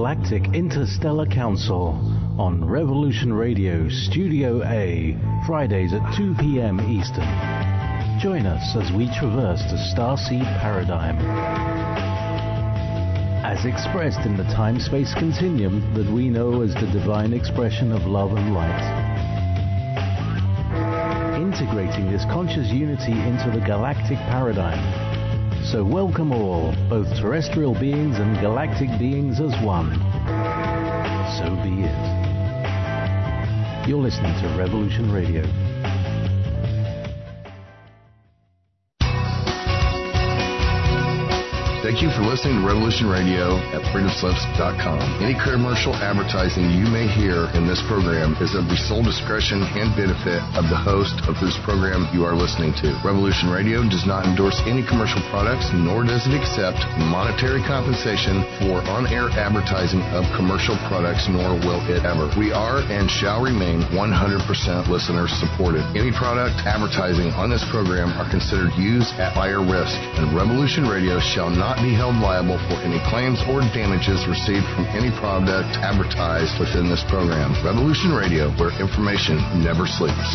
Galactic Interstellar Council on Revolution Radio Studio A, Fridays at 2 p.m. Eastern. Join us as we traverse the starseed paradigm, as expressed in the time-space continuum that we know as the divine expression of love and light. Integrating this conscious unity into the galactic paradigm. So welcome all, both terrestrial beings and galactic beings as one. So be it. You're listening to Revolution Radio. Thank you for listening to Revolution Radio at freedomslips.com. Any commercial advertising you may hear in this program is of the sole discretion and benefit of the host of this program you are listening to. Revolution Radio does not endorse any commercial products, nor does it accept monetary compensation for on-air advertising of commercial products, nor will it ever. We are and shall remain 100% listener-supported. Any product advertising on this program are considered used at higher risk, and Revolution Radio shall not be held liable for any claims or damages received from any product advertised within this program. Revolution Radio, where information never sleeps.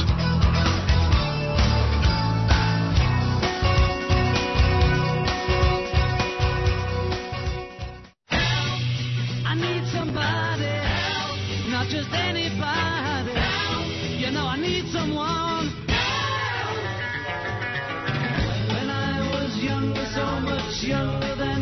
I need somebody help, not just anybody help. You know I need someone help. When I was younger, so much younger.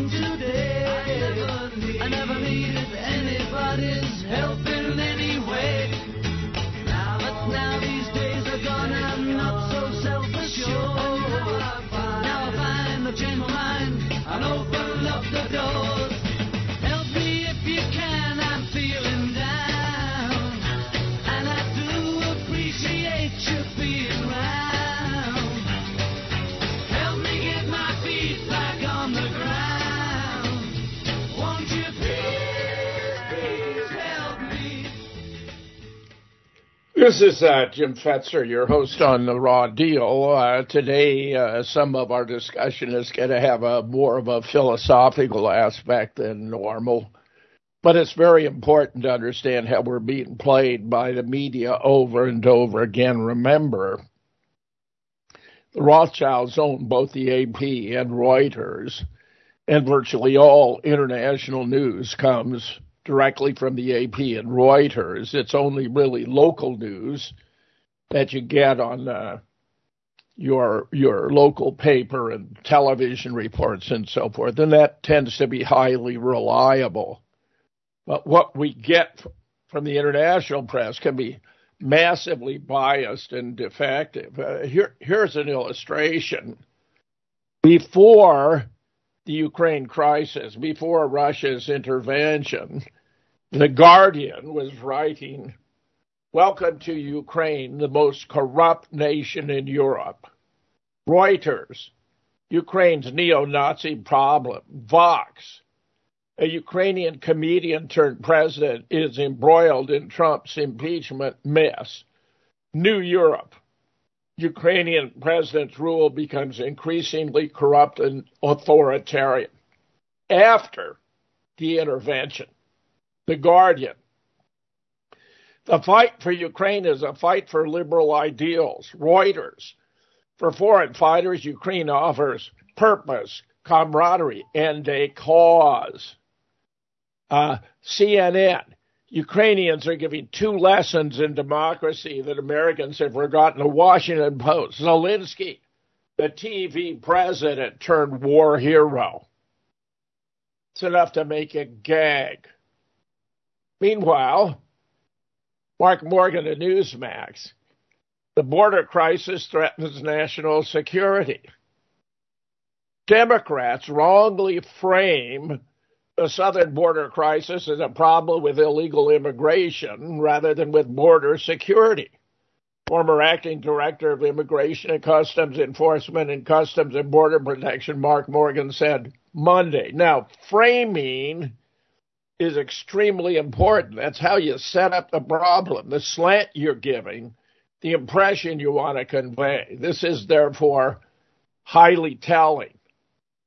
I never needed anybody's help in any way. But now these days are gone and I'm not so self-assured. Now I find I've changed my mind and open up the doors. Help me if you can, I'm feeling down. And I do appreciate you being around. Help me get my feet back on the ground. This is Jim Fetzer, your host on The Raw Deal. Today, some of our discussion is going to have more of a philosophical aspect than normal. But it's very important to understand how we're being played by the media over and over again. Remember, the Rothschilds own both the AP and Reuters, and virtually all international news comes directly from the AP and Reuters. It's only really local news that you get on your local paper and television reports and so forth, and that tends to be highly reliable. But what we get from the international press can be massively biased and defective. Here's an illustration. Before the Ukraine crisis, before Russia's intervention, The Guardian was writing, "Welcome to Ukraine, the most corrupt nation in Europe." Reuters, "Ukraine's neo-Nazi problem." Vox, "A Ukrainian comedian turned president is embroiled in Trump's impeachment mess." New Europe, "Ukrainian president's rule becomes increasingly corrupt and authoritarian." After the intervention, The Guardian, "The fight for Ukraine is a fight for liberal ideals." Reuters, "For foreign fighters, Ukraine offers purpose, camaraderie, and a cause." CNN, "Ukrainians are giving 2 lessons in democracy that Americans have forgotten." The Washington Post, "Zelensky, the TV president turned war hero." It's enough to make you gag. Meanwhile, Mark Morgan of Newsmax, "The border crisis threatens national security." Democrats wrongly frame the southern border crisis as a problem with illegal immigration rather than with border security. Former acting director of Immigration and Customs Enforcement and Customs and Border Protection, Mark Morgan, said Monday. Now, framing is extremely important. That's how you set up the problem, the slant you're giving, the impression you want to convey. This is, therefore, highly telling.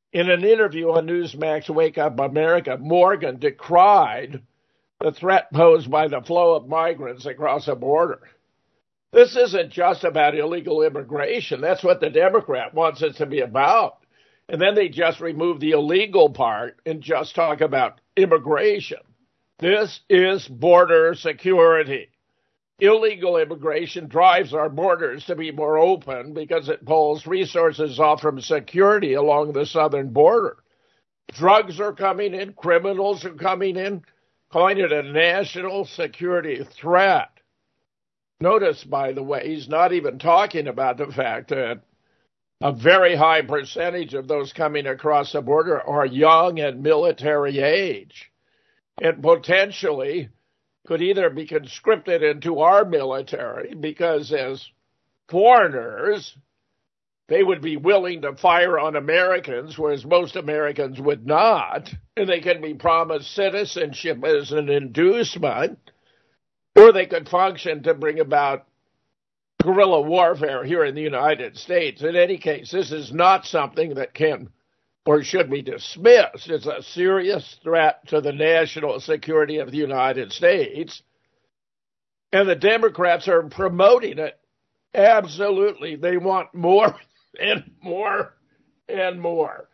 In an interview on Newsmax Wake Up America, Morgan decried the threat posed by the flow of migrants across the border. This isn't just about illegal immigration. That's what the Democrat wants it to be about. And then they just remove the illegal part and just talk about immigration. This is border security. Illegal immigration drives our borders to be more open because it pulls resources off from security along the southern border. Drugs are coming in, criminals are coming in, calling it a national security threat. Notice, by the way, he's not even talking about the fact that a very high percentage of those coming across the border are young and military age, and potentially could either be conscripted into our military because as foreigners, they would be willing to fire on Americans, whereas most Americans would not, and they can be promised citizenship as an inducement, or they could function to bring about guerrilla warfare here in the United States. In any case, this is not something that can or should be dismissed. It's a serious threat to the national security of the United States. And the Democrats are promoting it. Absolutely. They want more and more and more.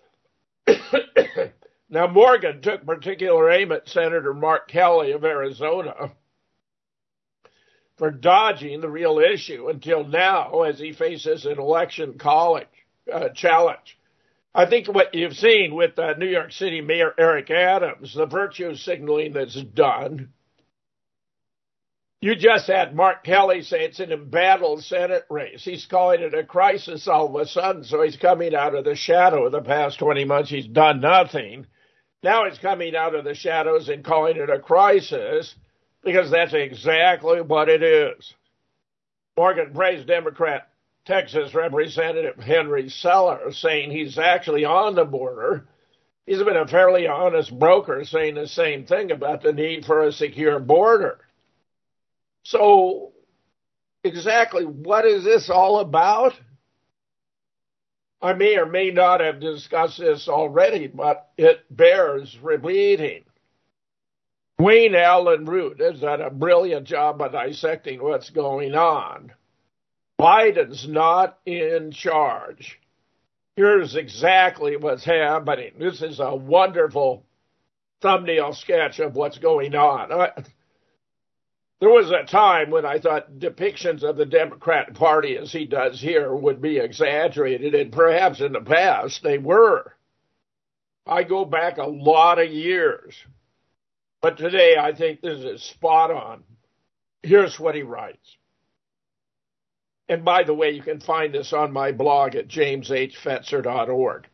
Now, Morgan took particular aim at Senator Mark Kelly of Arizona for dodging the real issue until now as he faces an election challenge. I think what you've seen with New York City Mayor Eric Adams, the virtue signaling that's done. You just had Mark Kelly say it's an embattled Senate race. He's calling it a crisis all of a sudden, so he's coming out of the shadow. The past 20 months, he's done nothing. Now he's coming out of the shadows and calling it a crisis because that's exactly what it is. Morgan praised Democrat Texas Representative Henry Seller, saying he's actually on the border. He's been a fairly honest broker saying the same thing about the need for a secure border. So exactly what is this all about? I may or may not have discussed this already, but it bears repeating. Wayne Allen Root has done a brilliant job of dissecting what's going on. Biden's not in charge. Here's exactly what's happening. This is a wonderful thumbnail sketch of what's going on. There was a time when I thought depictions of the Democrat Party as he does here would be exaggerated, and perhaps in the past they were. I go back a lot of years. But today I think this is spot on. Here's what he writes. And by the way, you can find this on my blog at jameshfetzer.org.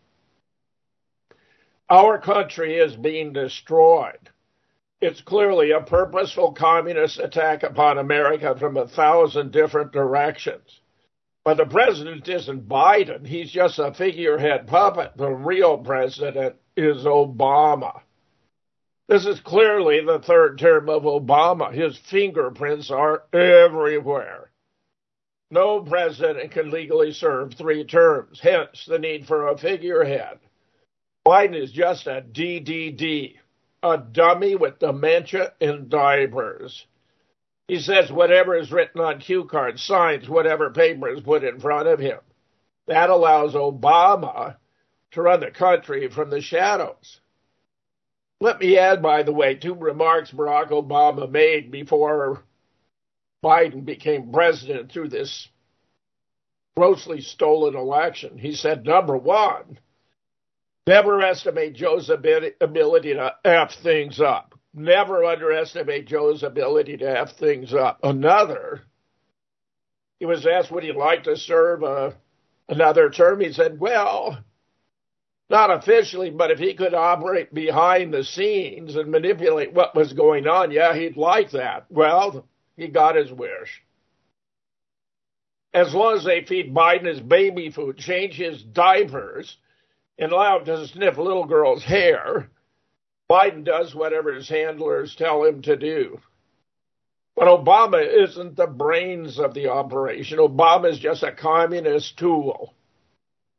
Our country is being destroyed. It's clearly a purposeful communist attack upon America from 1,000 different directions. But the president isn't Biden. He's just a figurehead puppet. The real president is Obama. This is clearly the third term of Obama. His fingerprints are everywhere. No president can legally serve 3 terms, hence the need for a figurehead. Biden is just a DDD, a dummy with dementia and diapers. He says whatever is written on cue cards, signs whatever paper is put in front of him. That allows Obama to run the country from the shadows. Let me add, by the way, 2 remarks Barack Obama made before Biden became president through this grossly stolen election. He said, number 1, never estimate Joe's ability to F things up. Never underestimate Joe's ability to F things up. Another, he was asked would he like to serve another term. He said, well, not officially, but if he could operate behind the scenes and manipulate what was going on, yeah, he'd like that. Well, he got his wish. As long as they feed Biden his baby food, change his diapers, and allow him to sniff little girls' hair, Biden does whatever his handlers tell him to do. But Obama isn't the brains of the operation. Obama is just a communist tool.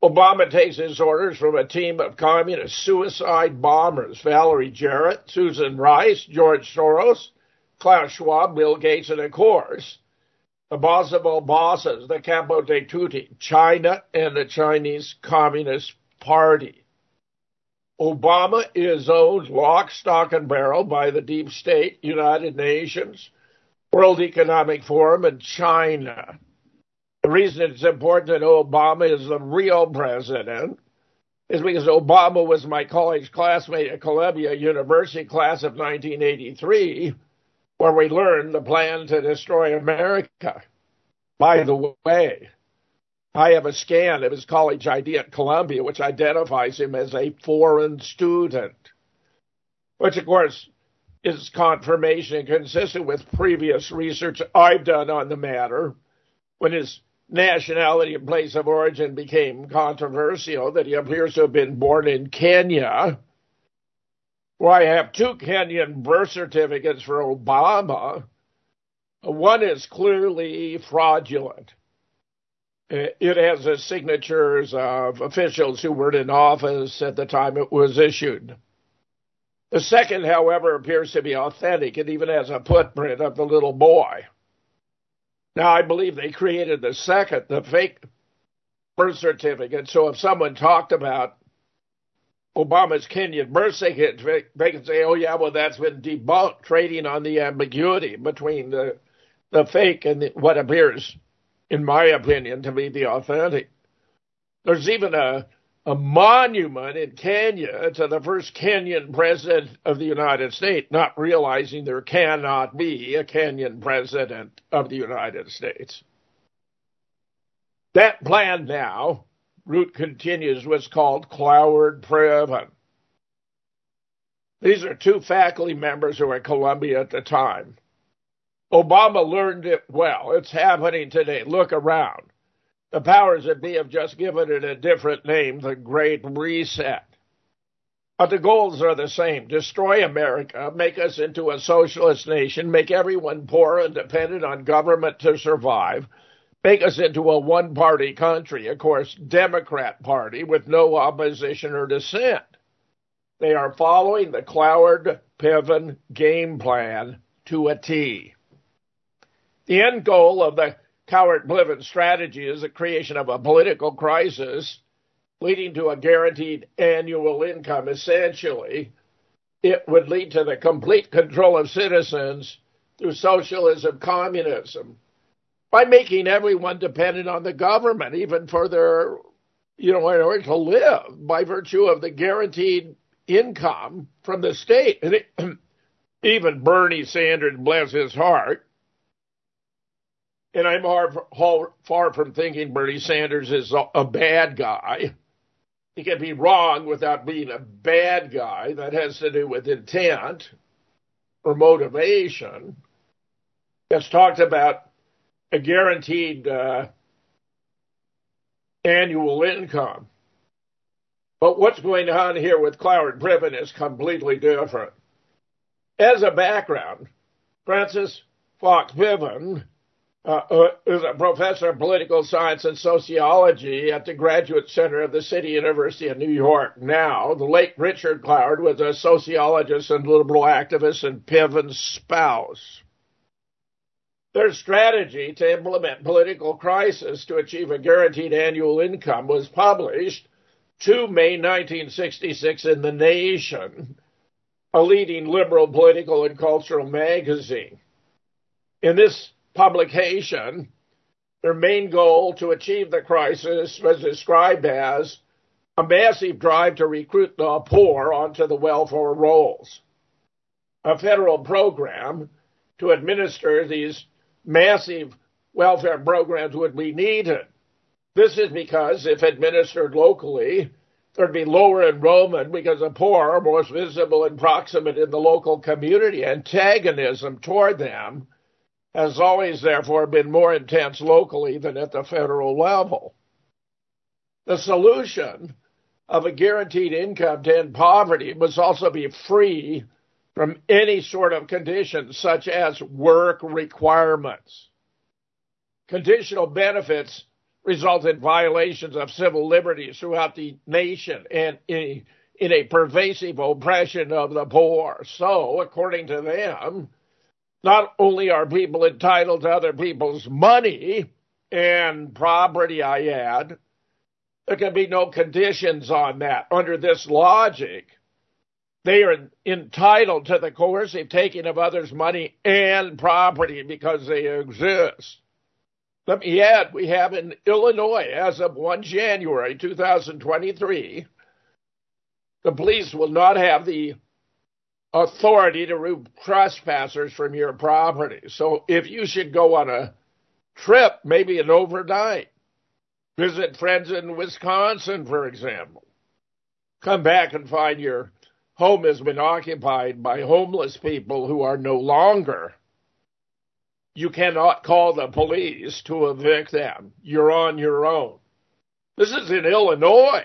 Obama takes his orders from a team of communist suicide bombers: Valerie Jarrett, Susan Rice, George Soros, Klaus Schwab, Bill Gates, and of course, the boss of all bosses, the capo di tutti, China and the Chinese Communist Party. Obama is owned lock, stock, and barrel by the deep state, United Nations, World Economic Forum, and China. The reason it's important that Obama is the real president is because Obama was my college classmate at Columbia University, class of 1983, where we learned the plan to destroy America. By the way, I have a scan of his college ID at Columbia, which identifies him as a foreign student, which, of course, is confirmation consistent with previous research I've done on the matter. When his nationality and place of origin became controversial, that he appears to have been born in Kenya. Well, I have two Kenyan birth certificates for Obama. One is clearly fraudulent. It has the signatures of officials who were in office at the time it was issued. The second, however, appears to be authentic. It even has a footprint of the little boy. Now, I believe they created the second, the fake birth certificate, so if someone talked about Obama's Kenyan birth certificate, they could say, oh, yeah, well, that's been debunked, trading on the ambiguity between the fake and what appears, in my opinion, to be the authentic. There's even a monument in Kenya to the first Kenyan president of the United States, not realizing there cannot be a Kenyan president of the United States. That plan now, Root continues, was called Cloward-Piven. These are two faculty members who were at Columbia at the time. Obama learned it well. It's happening today. Look around. The powers that be have just given it a different name, the Great Reset. But the goals are the same: destroy America, make us into a socialist nation, make everyone poor and dependent on government to survive, make us into a one-party country, of course, Democrat Party, with no opposition or dissent. They are following the Cloward-Piven game plan to a T. The end goal of the Cloward-Piven strategy is the creation of a political crisis leading to a guaranteed annual income. Essentially, it would lead to the complete control of citizens through socialism, communism, by making everyone dependent on the government, even for their, in order to live, by virtue of the guaranteed income from the state. And even Bernie Sanders, bless his heart, and I'm far from thinking Bernie Sanders is a bad guy. He can be wrong without being a bad guy. That has to do with intent or motivation. It's talked about a guaranteed annual income. But what's going on here with Cloward-Piven is completely different. As a background, Francis Fox Piven is a professor of political science and sociology at the Graduate Center of the City University of New York. Now, the late Richard Cloward was a sociologist and liberal activist and Piven's spouse. Their strategy to implement political crisis to achieve a guaranteed annual income was published 2 May 1966 in The Nation, a leading liberal political and cultural magazine. In this publication, their main goal to achieve the crisis was described as a massive drive to recruit the poor onto the welfare rolls, a federal program to administer these massive welfare programs would be needed. This is because if administered locally, there'd be lower enrollment because the poor are most visible and proximate in the local community. Antagonism toward them has always, therefore, been more intense locally than at the federal level. The solution of a guaranteed income to end poverty must also be free from any sort of conditions, such as work requirements. Conditional benefits result in violations of civil liberties throughout the nation and in a pervasive oppression of the poor. So, according to them, not only are people entitled to other people's money and property, I add, there can be no conditions on that. Under this logic, they are entitled to the coercive taking of others' money and property because they exist. Let me add, we have in Illinois, as of 1 January 2023, the police will not have the authority to remove trespassers from your property. So if you should go on a trip, maybe an overnight, visit friends in Wisconsin, for example, come back and find your home has been occupied by homeless people who are no longer, you cannot call the police to evict them. You're on your own. This is in Illinois.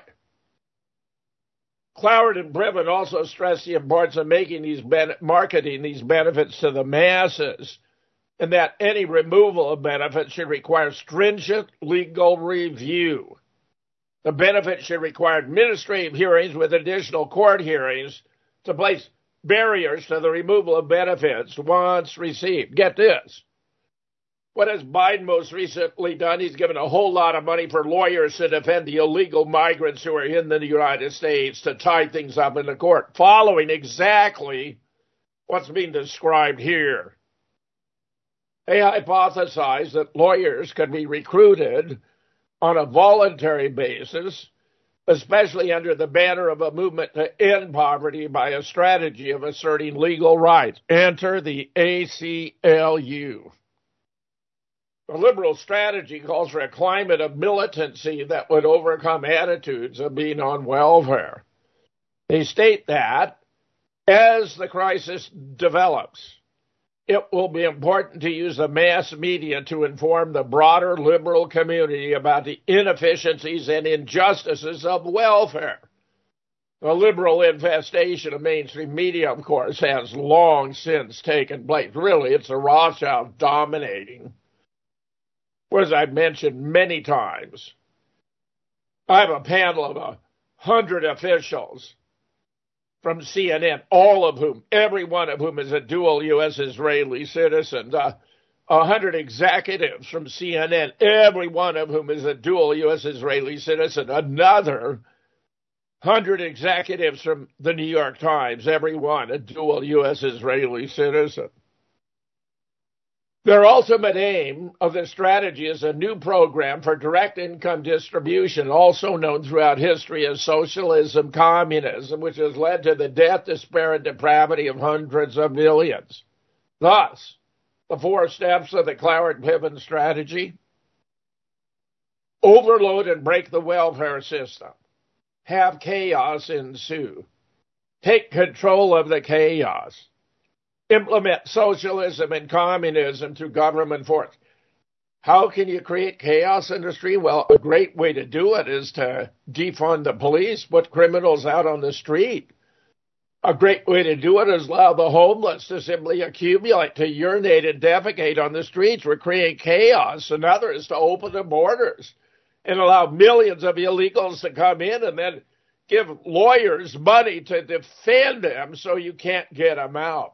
Cloward and Brevin also stress the importance of marketing these benefits to the masses, and that any removal of benefits should require stringent legal review. The benefit should require administrative hearings with additional court hearings to place barriers to the removal of benefits once received. Get this. What has Biden most recently done? He's given a whole lot of money for lawyers to defend the illegal migrants who are in the United States to tie things up in the court, following exactly what's being described here. They hypothesize that lawyers can be recruited on a voluntary basis, especially under the banner of a movement to end poverty by a strategy of asserting legal rights. Enter the ACLU. The liberal strategy calls for a climate of militancy that would overcome attitudes of being on welfare. They state that as the crisis develops, it will be important to use the mass media to inform the broader liberal community about the inefficiencies and injustices of welfare. The liberal infestation of mainstream media, of course, has long since taken place. Really, it's the Rothschilds dominating. As I've mentioned many times, I have a panel of 100 officials from CNN, every one of whom is a dual U.S.-Israeli citizen. 100 executives from CNN, every one of whom is a dual U.S.-Israeli citizen. Another 100 executives from the New York Times, every one a dual U.S.-Israeli citizen. Their ultimate aim of the strategy is a new program for direct income distribution, also known throughout history as socialism, communism, which has led to the death, despair, and depravity of hundreds of millions. Thus, the 4 steps of the Cloward-Piven strategy: overload and break the welfare system, have chaos ensue, take control of the chaos, implement socialism and communism through government force. How can you create chaos in the street? Well, a great way to do it is to defund the police, put criminals out on the street. A great way to do it is allow the homeless to simply accumulate, to urinate and defecate on the streets. We're creating chaos. Another is to open the borders and allow millions of illegals to come in and then give lawyers money to defend them so you can't get them out.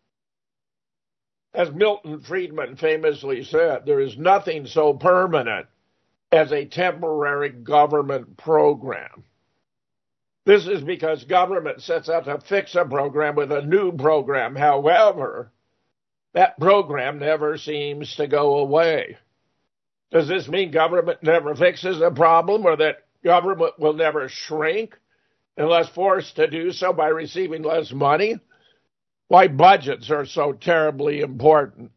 As Milton Friedman famously said, there is nothing so permanent as a temporary government program. This is because government sets out to fix a program with a new program. However, that program never seems to go away. Does this mean government never fixes a problem, or that government will never shrink unless forced to do so by receiving less money? Why budgets are so terribly important,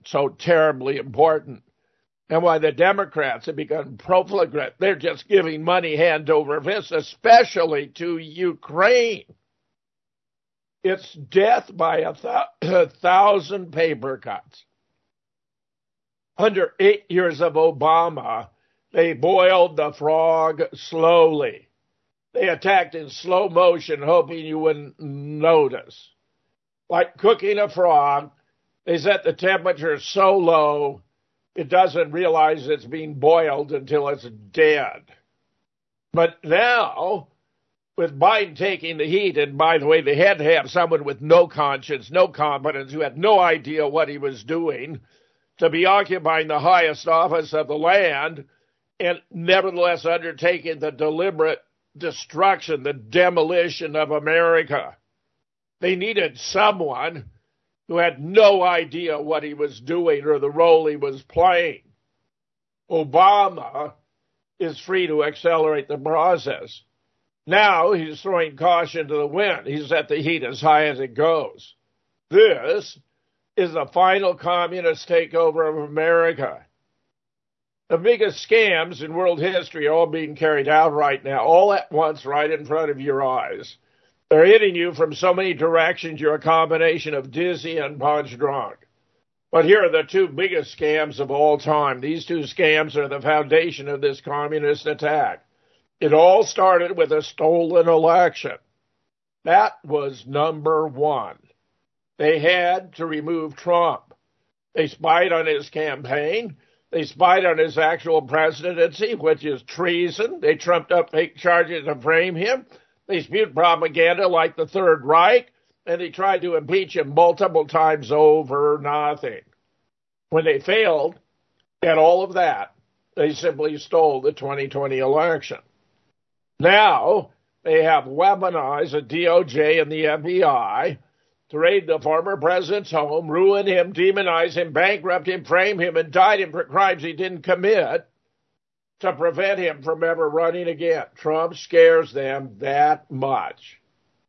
and why the Democrats have become profligate. They're just giving money hand over fist, especially to Ukraine. It's death by 1,000 paper cuts. Under 8 years of Obama, they boiled the frog slowly. They attacked in slow motion, hoping you wouldn't notice. Like cooking a frog, they set the temperature so low it doesn't realize it's being boiled until it's dead. But now, with Biden taking the heat, and by the way, they had to have someone with no conscience, no competence, who had no idea what he was doing, to be occupying the highest office of the land and nevertheless undertaking the deliberate destruction, the demolition of America. They needed someone who had no idea what he was doing or the role he was playing. Obama is free to accelerate the process. Now he's throwing caution to the wind. He's at the heat as high as it goes. This is the final communist takeover of America. The biggest scams in world history are all being carried out right now, all at once, right in front of your eyes. They're hitting you from so many directions, you're a combination of dizzy and punch drunk. But here are the two biggest scams of all time. These two scams are the foundation of this communist attack. It all started with a stolen election. That was number one. They had to remove Trump. They spied on his campaign. They spied on his actual presidency, which is treason. They trumped up fake charges to frame him. They spewed propaganda like the Third Reich, and they tried to impeach him multiple times over nothing. When they failed at all of that, they simply stole the 2020 election. Now they have weaponized the DOJ and the FBI to raid the former president's home, ruin him, demonize him, bankrupt him, frame him, indict him for crimes he didn't commit, to prevent him from ever running again. Trump scares them that much.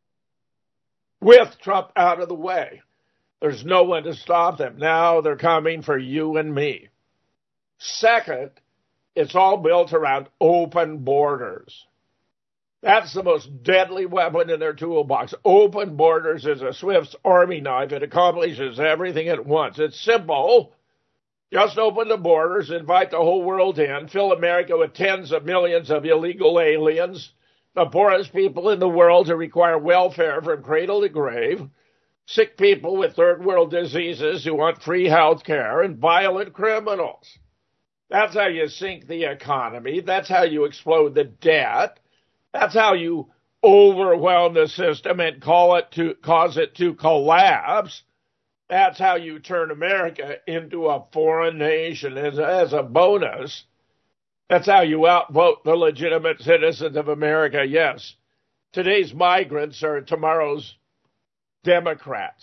With Trump out of the way, there's no one to stop them. Now they're coming for you and me. Second, it's all built around open borders. That's the most deadly weapon in their toolbox. Open borders is a Swiss army knife. It accomplishes everything at once. It's simple. Just open the borders, invite the whole world in, fill America with tens of millions of illegal aliens, the poorest people in the world who require welfare from cradle to grave, sick people with third world diseases who want free health care, and violent criminals. That's how you sink the economy. That's how you explode the debt. That's how you overwhelm the system and cause it to collapse. That's how you turn America into a foreign nation as a bonus. That's how you outvote the legitimate citizens of America. Yes, today's migrants are tomorrow's Democrats.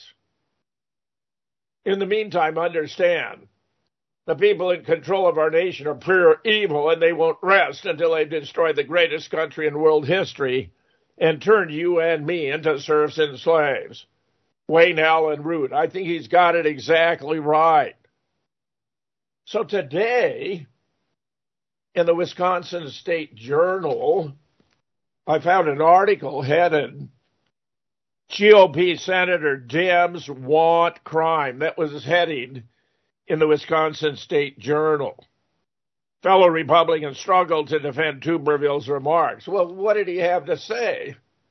In the meantime, understand, the people in control of our nation are pure evil, and they won't rest until they've destroyed the greatest country in world history and turned you and me into serfs and slaves. Wayne Allen Root. I think he's got it exactly right. So today, in the Wisconsin State Journal, I found an article headed, GOP Senator Dems Want Crime. That was heading in the Wisconsin State Journal. Fellow Republicans struggled to defend Tuberville's remarks. Well, what did he have to say?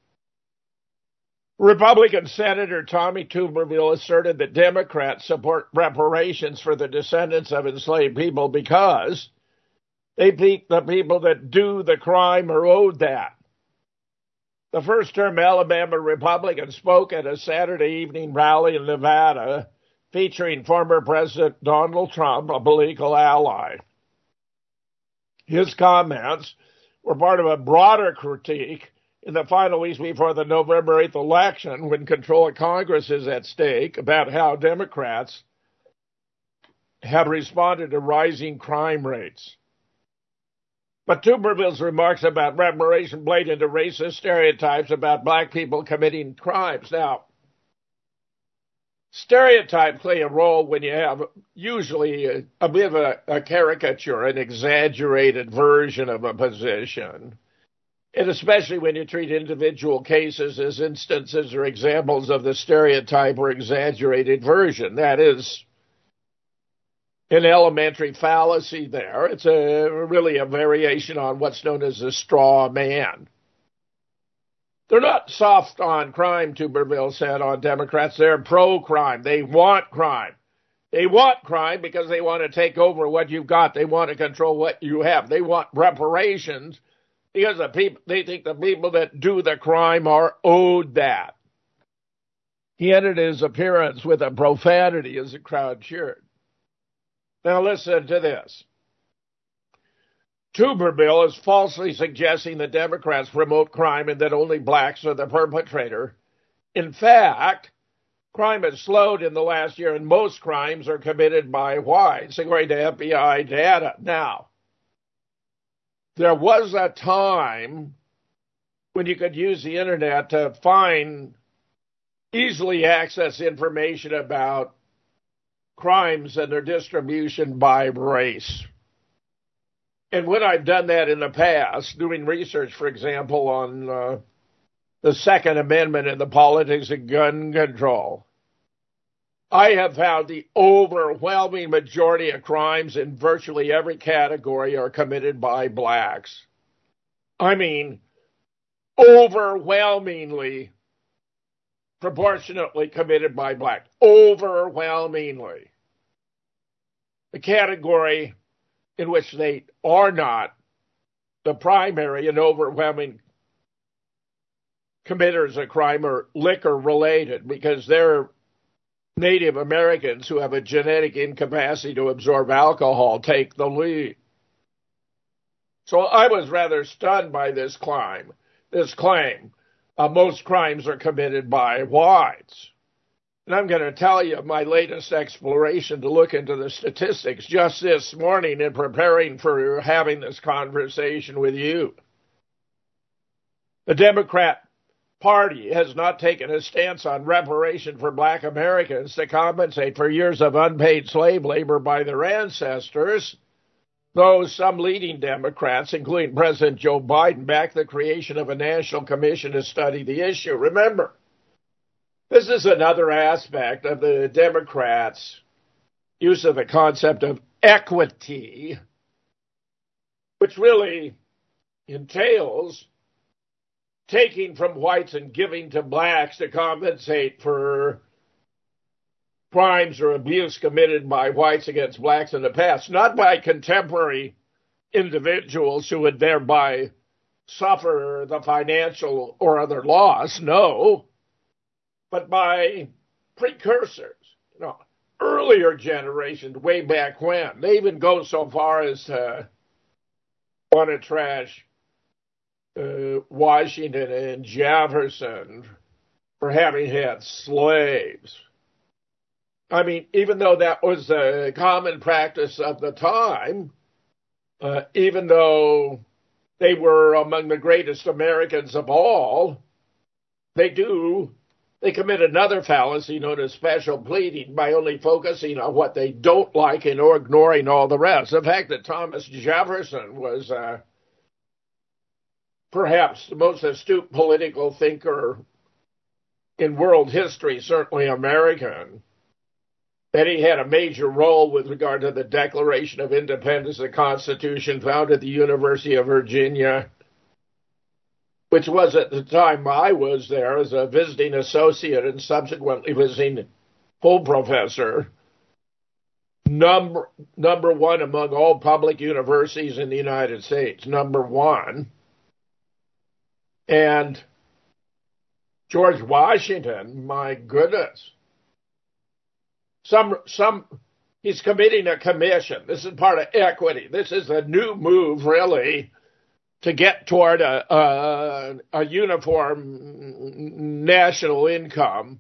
Republican Senator Tommy Tuberville asserted that Democrats support reparations for the descendants of enslaved people because they think the people that do the crime are owed that. The first-term Alabama Republican spoke at a Saturday evening rally in Nevada featuring former President Donald Trump, a political ally. His comments were part of a broader critique in the final weeks before the November 8th election, when control of Congress is at stake, about how Democrats have responded to rising crime rates. But Tuberville's remarks about reparation played into racist stereotypes about black people committing crimes. Now, stereotypes play a role when you have usually a bit of a caricature, an exaggerated version of a position. And especially when you treat individual cases as instances or examples of the stereotype or exaggerated version. That is an elementary fallacy there. It's really a variation on what's known as a straw man. They're not soft on crime, Tuberville said, on Democrats. They're pro-crime. They want crime. They want crime because they want to take over what you've got. They want to control what you have. They want reparations because they think the people that do the crime are owed that. He ended his appearance with a profanity as the crowd cheered. Now listen to this. Tuberville is falsely suggesting the Democrats promote crime and that only blacks are the perpetrator. In fact, crime has slowed in the last year, and most crimes are committed by whites, according to FBI data. Now, there was a time when you could use the internet to find easily access information about crimes and their distribution by race. And when I've done that in the past, doing research, for example, on the Second Amendment and the politics of gun control, I have found the overwhelming majority of crimes in virtually every category are committed by blacks. I mean, overwhelmingly, proportionately committed by blacks. Overwhelmingly. The category in which they are not the primary and overwhelming committers of crime are liquor related, because they're Native Americans who have a genetic incapacity to absorb alcohol take the lead. So I was rather stunned by this claim. Most crimes are committed by whites. And I'm going to tell you my latest exploration to look into the statistics just this morning in preparing for having this conversation with you. The Democrat Party has not taken a stance on reparation for black Americans to compensate for years of unpaid slave labor by their ancestors, though some leading Democrats, including President Joe Biden, back the creation of a national commission to study the issue. Remember, this is another aspect of the Democrats' use of the concept of equity, which really entails taking from whites and giving to blacks to compensate for crimes or abuse committed by whites against blacks in the past, not by contemporary individuals who would thereby suffer the financial or other loss, no, but by precursors, earlier generations way back when. They even go so far as to want to trash Washington and Jefferson for having had slaves. I mean, even though that was a common practice of the time, even though they were among the greatest Americans of all, they commit another fallacy known as special pleading by only focusing on what they don't like and ignoring all the rest. The fact that Thomas Jefferson was perhaps the most astute political thinker in world history, certainly American, that he had a major role with regard to the Declaration of Independence, the Constitution, found at the University of Virginia, which was at the time I was there as a visiting associate and subsequently visiting full professor, number one among all public universities in the United States, number one. And George Washington, my goodness, he's committing a commission. This is part of equity. This is a new move, really, to get toward a uniform national income.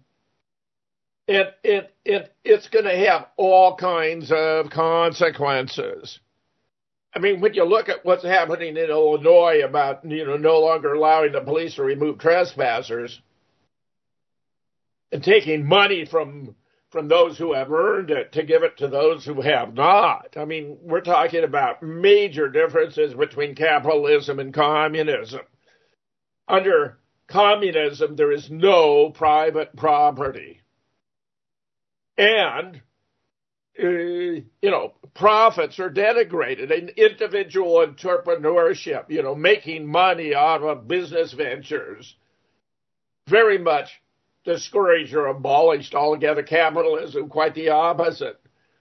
It's going to have all kinds of consequences. I mean, when you look at what's happening in Illinois about, no longer allowing the police to remove trespassers and taking money from those who have earned it to give it to those who have not. I mean, we're talking about major differences between capitalism and communism. Under communism, there is no private property. And profits are denigrated, and individual entrepreneurship, making money out of business ventures, very much discouraged or abolished altogether. Capitalism, quite the opposite.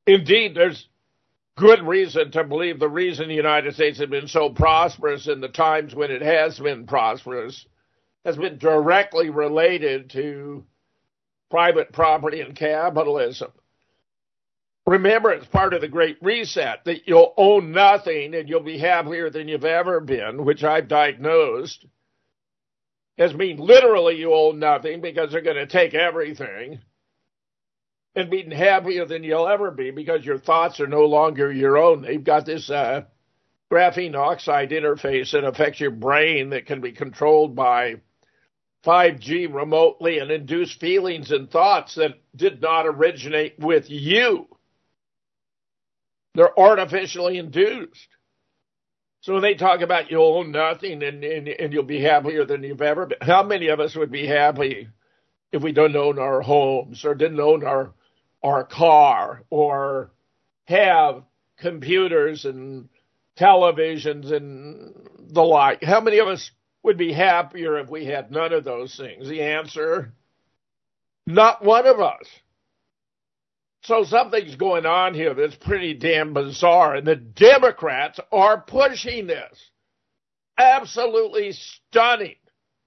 Indeed, there's good reason to believe the reason the United States has been so prosperous in the times when it has been prosperous has been directly related to private property and capitalism. Remember, it's part of the Great Reset that you'll own nothing and you'll be happier than you've ever been, which I've diagnosed as mean literally you own nothing because they're going to take everything, and being happier than you'll ever be because your thoughts are no longer your own. They've got this graphene oxide interface that affects your brain that can be controlled by 5G remotely and induce feelings and thoughts that did not originate with you. They're artificially induced. So when they talk about you'll own nothing and you'll be happier than you've ever been, how many of us would be happy if we don't own our homes or didn't own our car or have computers and televisions and the like? How many of us would be happier if we had none of those things? The answer, not one of us. So something's going on here that's pretty damn bizarre, and the Democrats are pushing this. Absolutely stunning.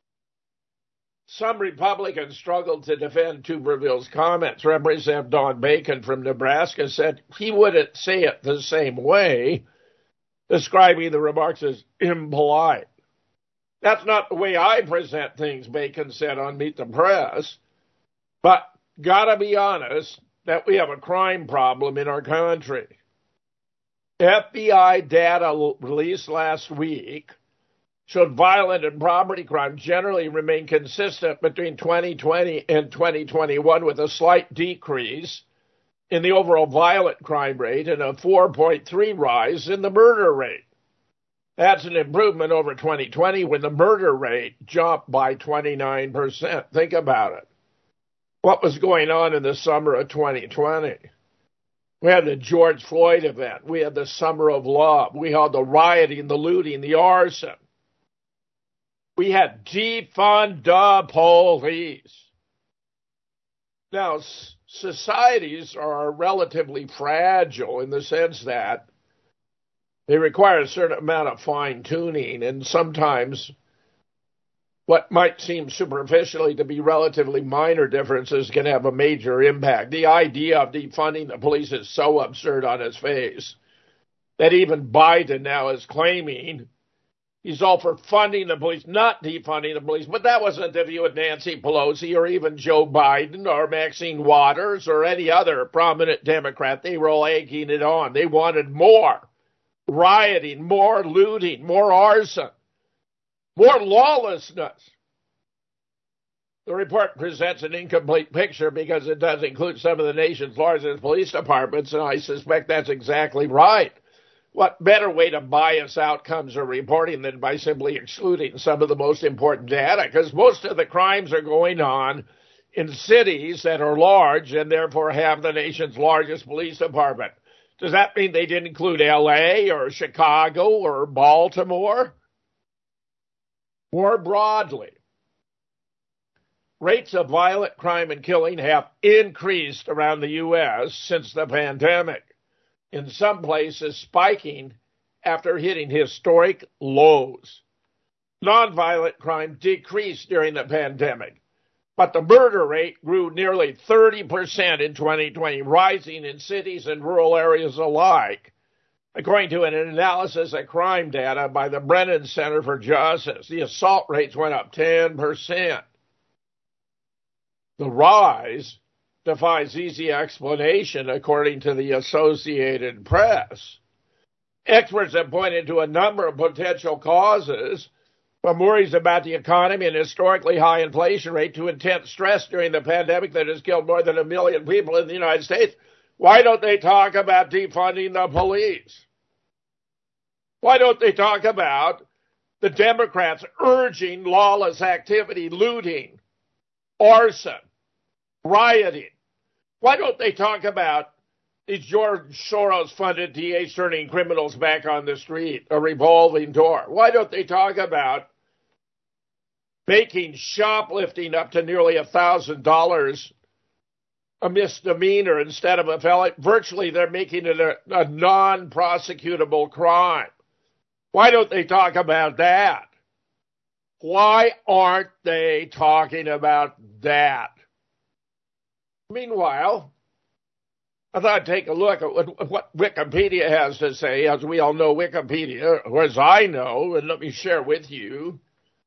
Some Republicans struggled to defend Tuberville's comments. Representative Don Bacon from Nebraska said he wouldn't say it the same way, describing the remarks as impolite. That's not the way I present things, Bacon said on Meet the Press. But gotta be honest that we have a crime problem in our country. FBI data released last week showed violent and property crime generally remain consistent between 2020 and 2021, with a slight decrease in the overall violent crime rate and a 4.3 rise in the murder rate. That's an improvement over 2020 when the murder rate jumped by 29%. Think about it. What was going on in the summer of 2020? We had the George Floyd event. We had the Summer of Love. We had the rioting, the looting, the arson. We had defund the police. Now, societies are relatively fragile in the sense that they require a certain amount of fine-tuning, and sometimes what might seem superficially to be relatively minor differences can have a major impact. The idea of defunding the police is so absurd on its face that even Biden now is claiming he's all for funding the police, not defunding the police. But that wasn't the view of Nancy Pelosi or even Joe Biden or Maxine Waters or any other prominent Democrat. They were all egging it on. They wanted more rioting, more looting, more arson, more lawlessness. The report presents an incomplete picture because it does include some of the nation's largest police departments, and I suspect that's exactly right. What better way to bias outcomes or reporting than by simply excluding some of the most important data? Because most of the crimes are going on in cities that are large and therefore have the nation's largest police department. Does that mean they didn't include L.A. or Chicago or Baltimore? More broadly, rates of violent crime and killing have increased around the U.S. since the pandemic, in some places spiking after hitting historic lows. Nonviolent crime decreased during the pandemic, but the murder rate grew nearly 30% in 2020, rising in cities and rural areas alike, according to an analysis of crime data by the Brennan Center for Justice. The assault rates went up 10%. The rise defies easy explanation, according to the Associated Press. Experts have pointed to a number of potential causes, from worries about the economy and historically high inflation rate to intense stress during the pandemic that has killed more than 1 million people in the United States. Why don't they talk about defunding the police? Why don't they talk about the Democrats urging lawless activity, looting, arson, rioting? Why don't they talk about these George Soros-funded DAs turning criminals back on the street, a revolving door? Why don't they talk about making shoplifting up to nearly $1,000 a misdemeanor instead of a felony. Virtually, they're making it a non-prosecutable crime. Why don't they talk about that? Why aren't they talking about that? Meanwhile, I thought I'd take a look at what Wikipedia has to say. As we all know, Wikipedia, or as I know, and let me share with you,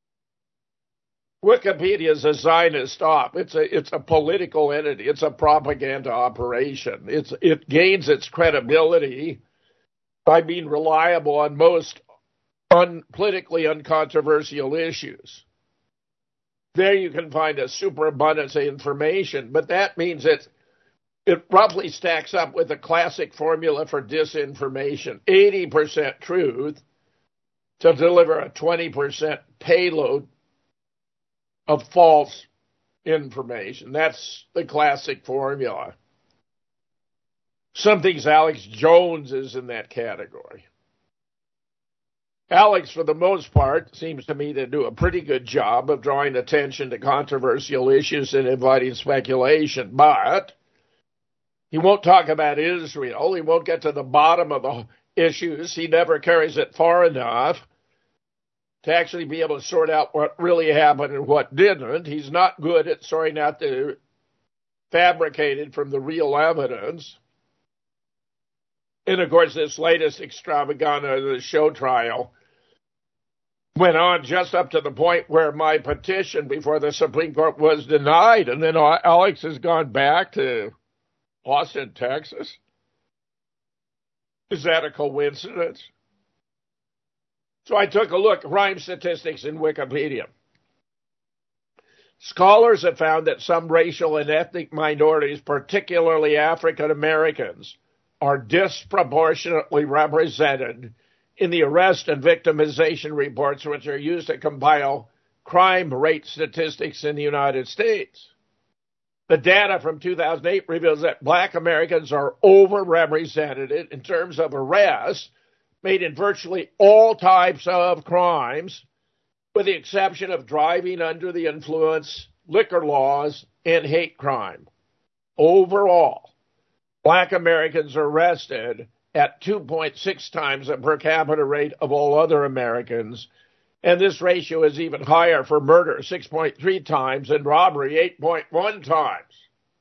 Wikipedia is a Zionist op. It's a political entity. It's a propaganda operation. It gains its credibility by being reliable on most politically uncontroversial issues. There you can find a superabundance of information, but that means it roughly stacks up with the classic formula for disinformation: 80% truth to deliver a 20% payload of false information. That's the classic formula. Some things Alex Jones is in that category. Alex, for the most part, seems to me to do a pretty good job of drawing attention to controversial issues and inviting speculation, but he won't talk about Israel. He won't get to the bottom of the issues. He never carries it far enough to actually be able to sort out what really happened and what didn't. He's not good at sorting out the fabricated from the real evidence. And, of course, this latest extravaganza, the show trial, went on just up to the point where my petition before the Supreme Court was denied. And then Alex has gone back to Austin, Texas. Is that a coincidence? So I took a look at crime statistics in Wikipedia. Scholars have found that some racial and ethnic minorities, particularly African Americans, are disproportionately represented in the arrest and victimization reports which are used to compile crime rate statistics in the United States. The data from 2008 reveals that Black Americans are overrepresented in terms of arrests made in virtually all types of crimes, with the exception of driving under the influence, liquor laws, and hate crime. Overall, Black Americans are arrested at 2.6 times the per capita rate of all other Americans, and this ratio is even higher for murder, 6.3 times, and robbery, 8.1 times.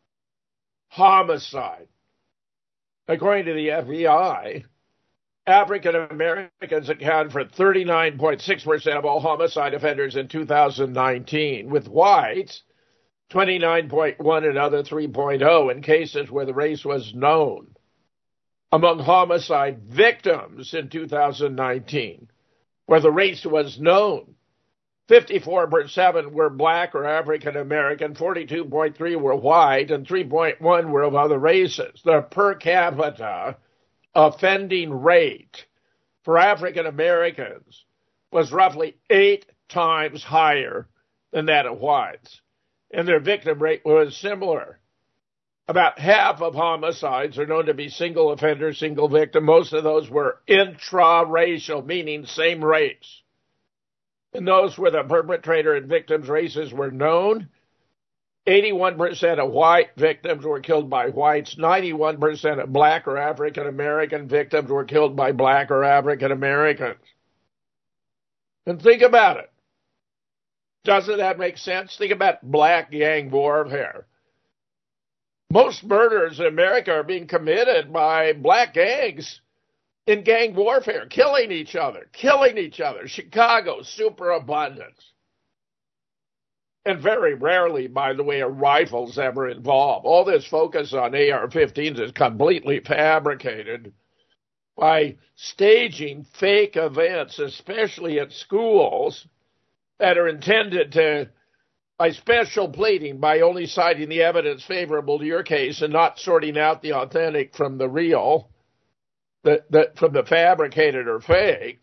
Homicide. According to the FBI, African Americans account for 39.6% of all homicide offenders in 2019, with whites 29.1 and other 3.0 in cases where the race was known. Among homicide victims in 2019, where the race was known, 54% were Black or African American, 42.3 were white, and 3.1 were of other races. The per capita offending rate for African Americans was roughly 8 times higher than that of whites, and their victim rate was similar. About half of homicides are known to be single offender, single victim. Most of those were intra-racial, meaning same race. And those where the perpetrator and victim's races were known, 81% of white victims were killed by whites. 91% of Black or African American victims were killed by Black or African Americans. And think about it. Doesn't that make sense? Think about Black gang warfare. Most murders in America are being committed by Black gangs in gang warfare, killing each other. Chicago, superabundance. And very rarely, by the way, are rifles ever involved. All this focus on AR-15s is completely fabricated by staging fake events, especially at schools, that are intended to, by special pleading, by only citing the evidence favorable to your case and not sorting out the authentic from the real, from the fabricated or faked,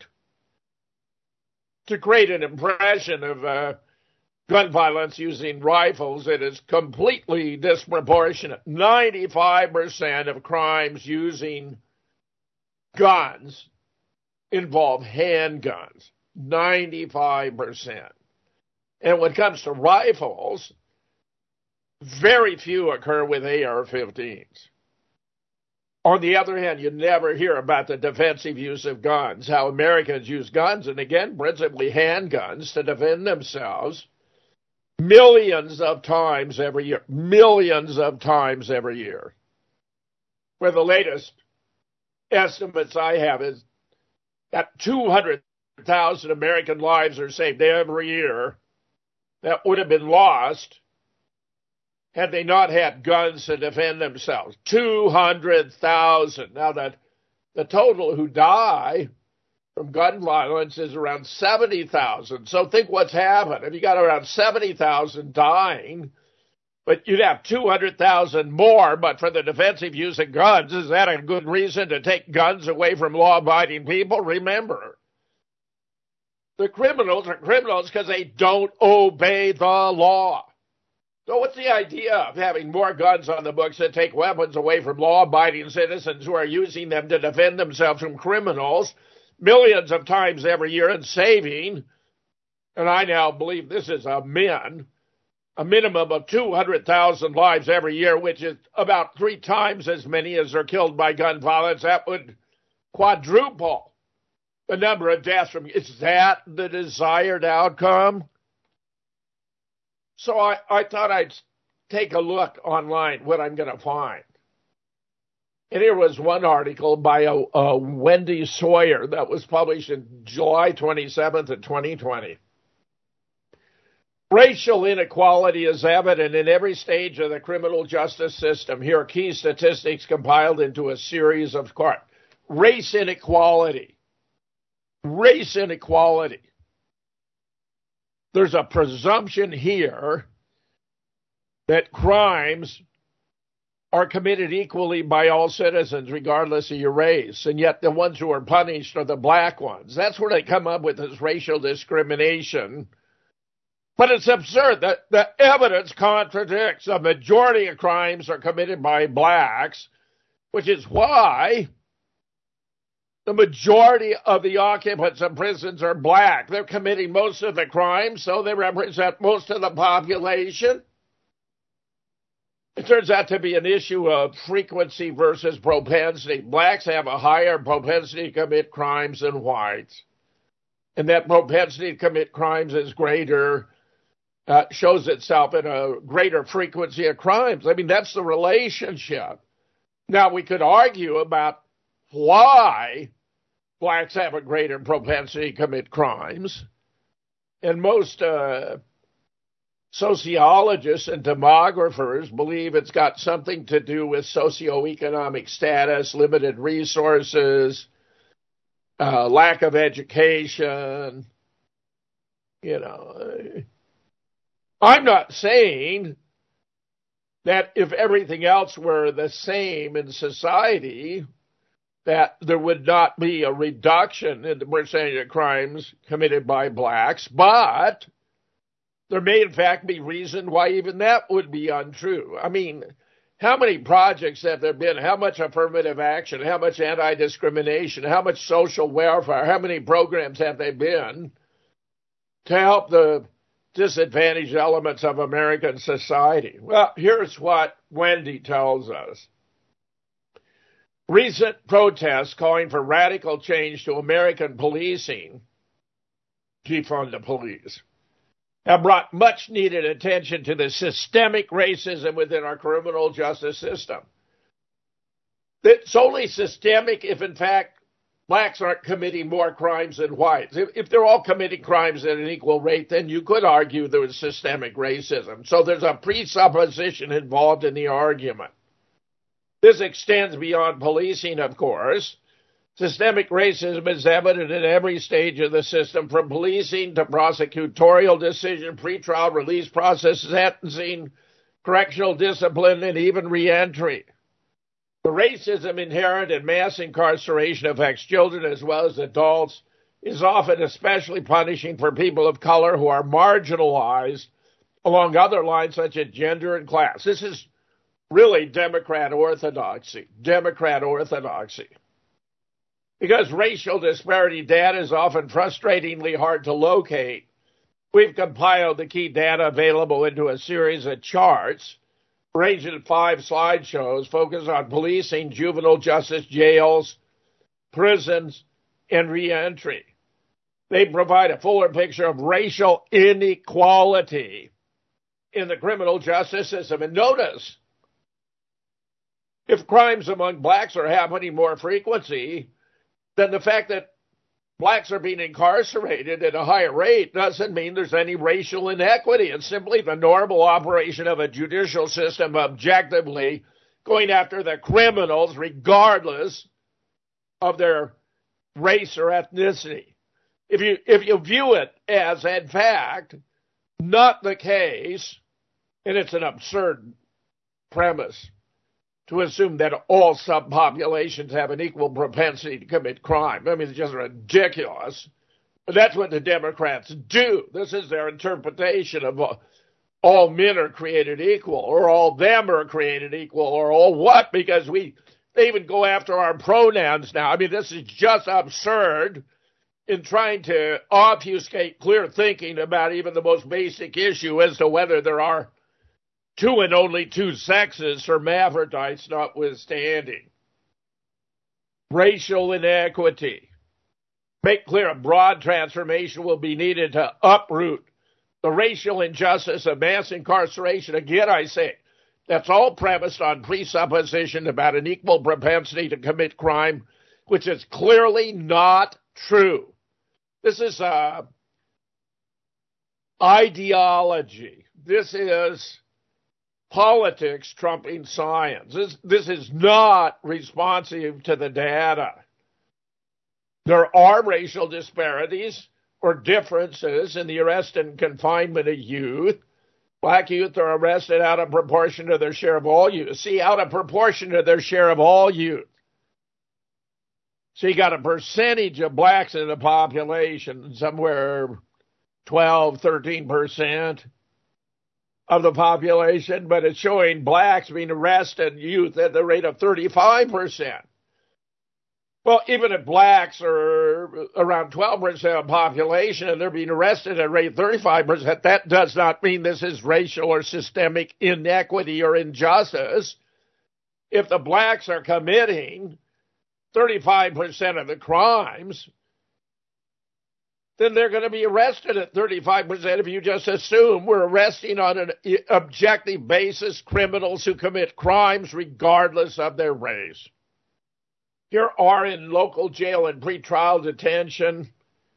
to create an impression of gun violence using rifles that is completely disproportionate. 95% of crimes using guns involve handguns. 95%. And when it comes to rifles, Very few occur with AR-15s. On the other hand, you never hear about the defensive use of guns, how Americans use guns, and again, principally handguns, to defend themselves millions of times every year. Millions of times every year. Where the latest estimates I have is that 200,000 American lives are saved every year that would have been lost had they not had guns to defend themselves. 200,000. Now, the total who die from gun violence is around 70,000. So think what's happened. If you got around 70,000 dying, but you'd have 200,000 more, but for the defensive use of guns, is that a good reason to take guns away from law-abiding people? Remember, the criminals are criminals because they don't obey the law. So what's the idea of having more guns on the books that take weapons away from law-abiding citizens who are using them to defend themselves from criminals millions of times every year and saving, and I now believe this is a minimum of 200,000 lives every year, which is about 3 times as many as are killed by gun violence. That would quadruple the number of deaths from. Is that the desired outcome? So I thought I'd take a look online what I'm going to find. And here was one article by Wendy Sawyer that was published in July 27th of 2020. Racial inequality is evident in every stage of the criminal justice system. Here are key statistics compiled into a series of race inequality. Race inequality. There's a presumption here that crimes are committed equally by all citizens, regardless of your race, and yet the ones who are punished are the black ones. That's where they come up with this racial discrimination. But it's absurd that the evidence contradicts. The majority of crimes are committed by blacks, which is why the majority of the occupants of prisons are black. They're committing most of the crimes, so they represent most of the population. It turns out to be an issue of frequency versus propensity. Blacks have a higher propensity to commit crimes than whites. And that propensity to commit crimes is greater, shows itself in a greater frequency of crimes. I mean, that's the relationship. Now, we could argue about why blacks have a greater propensity to commit crimes. And most sociologists and demographers believe it's got something to do with socioeconomic status, limited resources, lack of education. You know, I'm not saying that if everything else were the same in society, that there would not be a reduction in the percentage of crimes committed by blacks, but there may, in fact, be reason why even that would be untrue. I mean, how many projects have there been? How much affirmative action? How much anti-discrimination? How much social welfare? How many programs have there been to help the disadvantaged elements of American society? Well, here's what Wendy tells us. Recent protests calling for radical change to American policing, defund the police, have brought much needed attention to the systemic racism within our criminal justice system. It's only systemic if, in fact, blacks aren't committing more crimes than whites. If they're all committing crimes at an equal rate, then you could argue there was systemic racism. So there's a presupposition involved in the argument. This extends beyond policing, of course. Systemic racism is evident in every stage of the system, from policing to prosecutorial decision, pretrial release process, sentencing, correctional discipline, and even reentry. The racism inherent in mass incarceration affects children as well as adults, is often especially punishing for people of color who are marginalized along other lines such as gender and class. This is really Democrat orthodoxy. Because racial disparity data is often frustratingly hard to locate, we've compiled the key data available into a series of charts arranged in 5 slideshows, focus on policing, juvenile justice, jails, prisons, and reentry. They provide a fuller picture of racial inequality in the criminal justice system. And notice, if crimes among blacks are happening more frequently, then the fact that blacks are being incarcerated at a higher rate doesn't mean there's any racial inequity. It's simply the normal operation of a judicial system objectively going after the criminals regardless of their race or ethnicity. If you view it as, in fact, not the case, and it's an absurd premise to assume that all subpopulations have an equal propensity to commit crime. I mean, it's just ridiculous. But that's what the Democrats do. This is their interpretation of all men are created equal, or all them are created equal, or all what? Because they even go after our pronouns now. I mean, this is just absurd in trying to obfuscate clear thinking about even the most basic issue as to whether there are 2 and only 2 sexes, hermaphrodites notwithstanding. Racial inequity. Make clear a broad transformation will be needed to uproot the racial injustice of mass incarceration. Again, I say, that's all premised on presupposition about an equal propensity to commit crime, which is clearly not true. This is ideology. This is politics trumping science. This is not responsive to the data. There are racial disparities or differences in the arrest and confinement of youth. Black youth are arrested out of proportion to their share of all youth. See, out of proportion to their share of all youth. So you got a percentage of blacks in the population, somewhere 12, 13% of the population, but it's showing blacks being arrested, youth, at the rate of 35%. Well, even if blacks are around 12% of the population and they're being arrested at a rate of 35%, that does not mean this is racial or systemic inequity or injustice. If the blacks are committing 35% of the crimes, then they're going to be arrested at 35% if you just assume we're arresting on an objective basis criminals who commit crimes regardless of their race. Here are in local jail and pretrial detention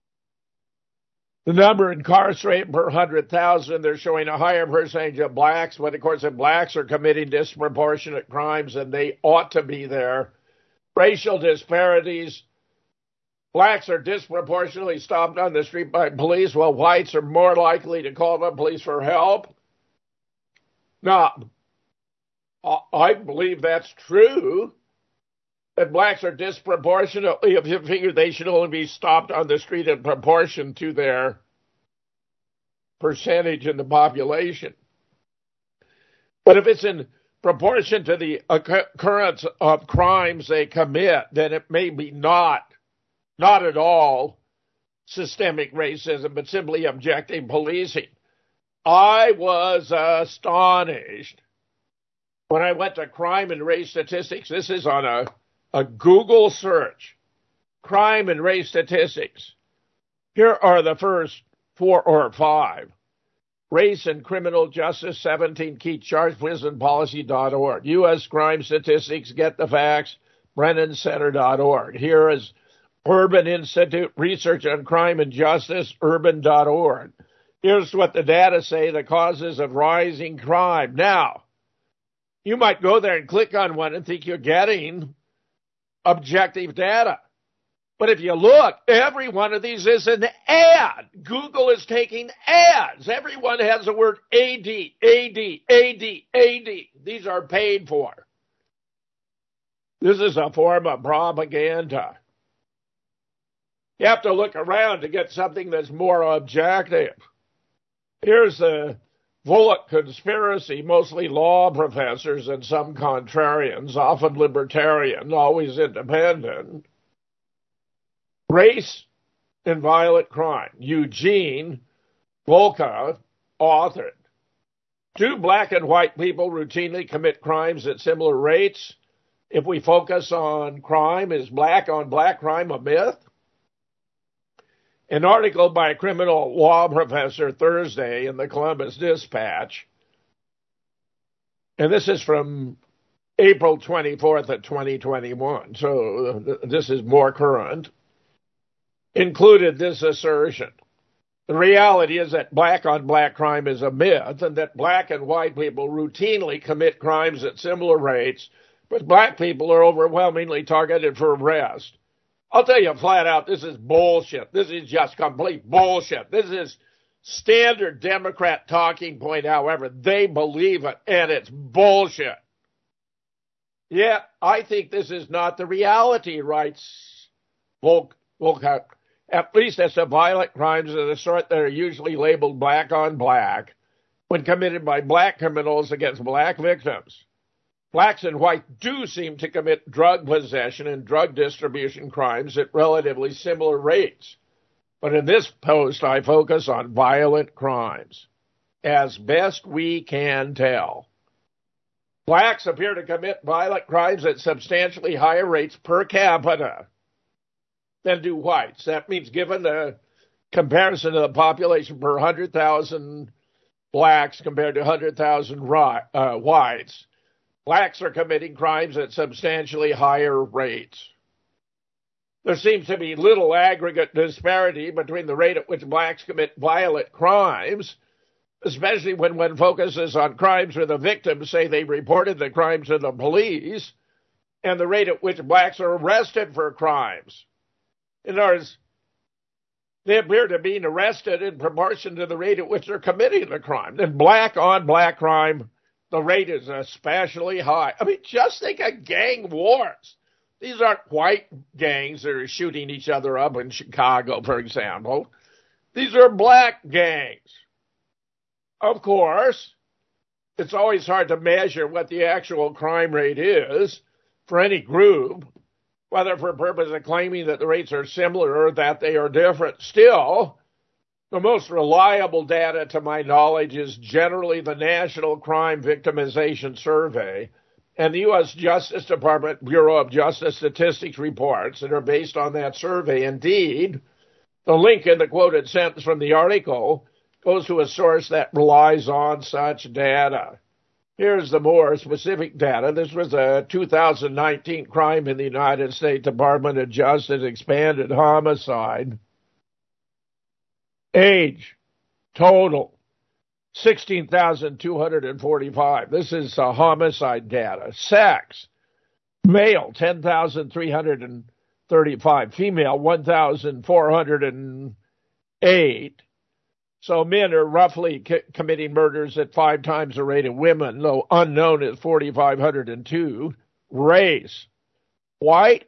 the number incarcerated per 100,000. They're showing a higher percentage of blacks, but of course if blacks are committing disproportionate crimes, then they ought to be there. Racial disparities. Blacks are disproportionately stopped on the street by police, while whites are more likely to call the police for help. Now, I believe that's true, that blacks are disproportionately, if you figure they should only be stopped on the street in proportion to their percentage in the population. But if it's in proportion to the occurrence of crimes they commit, then it may be not at all systemic racism, but simply objective policing. I was astonished when I went to crime and race statistics. This is on a Google search. Crime and race statistics. Here are the first 4 or 5. Race and criminal justice, 17 key charts, prisonpolicy.org. U.S. crime statistics, get the facts, BrennanCenter.org. Here is Urban Institute Research on Crime and Justice, urban.org. Here's what the data say, the causes of rising crime. Now, you might go there and click on one and think you're getting objective data. But if you look, every one of these is an ad. Google is taking ads. Every one has the word AD, AD, AD, AD. These are paid for. This is a form of propaganda. You have to look around to get something that's more objective. Here's the Volokh conspiracy, mostly law professors and some contrarians, often libertarian, always independent. Race and Violent Crime. Eugene Volokh authored. Do black and white people routinely commit crimes at similar rates? If we focus on crime, is black on black crime a myth? An article by a criminal law professor Thursday in the Columbus Dispatch, and this is from April 24th of 2021, so this is more current, included this assertion. The reality is that black on black crime is a myth and that black and white people routinely commit crimes at similar rates, but black people are overwhelmingly targeted for arrest. I'll tell you flat out, this is bullshit. This is just complete bullshit. This is standard Democrat talking point, however. They believe it, and it's bullshit. Yeah, I think this is not the reality, writes Volkow. At least as to violent crimes of the sort that are usually labeled black on black when committed by black criminals against black victims. Blacks and whites do seem to commit drug possession and drug distribution crimes at relatively similar rates. But in this post, I focus on violent crimes, as best we can tell. Blacks appear to commit violent crimes at substantially higher rates per capita than do whites. That means given the comparison of the population per 100,000 blacks compared to 100,000 whites, blacks are committing crimes at substantially higher rates. There seems to be little aggregate disparity between the rate at which blacks commit violent crimes, especially when one focuses on crimes where the victims say they reported the crimes to the police, and the rate at which blacks are arrested for crimes. In other words, they appear to be arrested in proportion to the rate at which they're committing the crime. And black on black crime, the rate is especially high. I mean, just think of gang wars. These aren't white gangs that are shooting each other up in Chicago, for example. These are black gangs. Of course, it's always hard to measure what the actual crime rate is for any group, whether for purpose of claiming that the rates are similar or that they are different. Still, the most reliable data, to my knowledge, is generally the National Crime Victimization Survey and the U.S. Justice Department Bureau of Justice Statistics reports that are based on that survey. Indeed, the link in the quoted sentence from the article goes to a source that relies on such data. Here's the more specific data. This was a 2019 crime in the United States Department of Justice expanded homicide. Age, total, 16,245. This is homicide data. Sex, male, 10,335. Female, 1,408. So men are roughly committing murders at 5 times the rate of women, though unknown is 4,502. Race, white,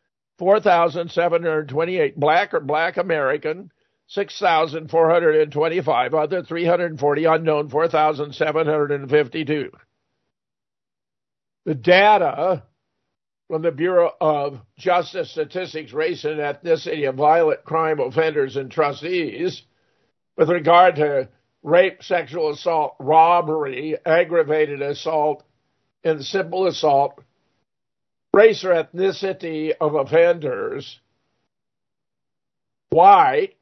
4,728. Black or black American, 6,425. Other 340. Unknown, 4,752. The data from the Bureau of Justice Statistics, Race and Ethnicity of Violent Crime Offenders and Trustees with regard to rape, sexual assault, robbery, aggravated assault, and simple assault, race or ethnicity of offenders, white,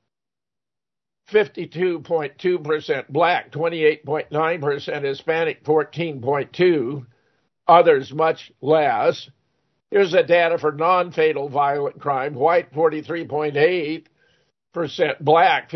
52.2%, black, 28.9%, Hispanic, 14.2%, others much less. Here's the data for non-fatal violent crime. White, 43.8%, black,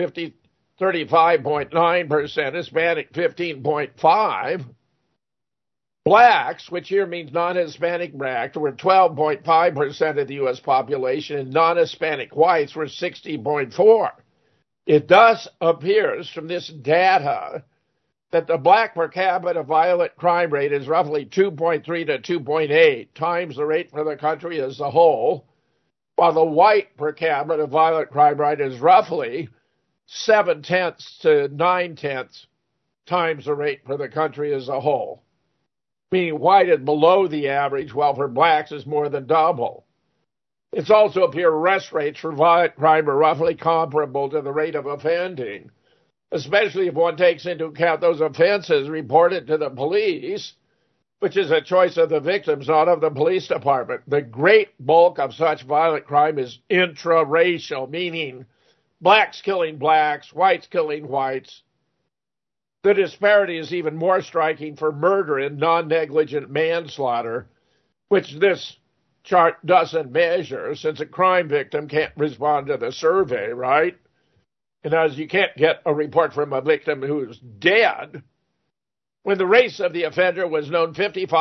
35.9%, Hispanic, 15.5%. Blacks, which here means non-Hispanic blacks, were 12.5% of the U.S. population, and non-Hispanic whites were 60.4%. It thus appears from this data that the black per capita violent crime rate is roughly 2.3 to 2.8 times the rate for the country as a whole, while the white per capita violent crime rate is roughly 0.7 to 0.9 times the rate for the country as a whole, meaning white is below the average, while for blacks is more than double. It's also appear arrest rates for violent crime are roughly comparable to the rate of offending. especially if one takes into account those offenses reported to the police, which is a choice of the victims, not of the police department. The great bulk of such violent crime is intraracial, meaning blacks killing blacks, whites killing whites. The disparity is even more striking for murder and non-negligent manslaughter, which this chart doesn't measure, since a crime victim can't respond to the survey, right? And as you can't get a report from a victim who's dead. When the race of the offender was known,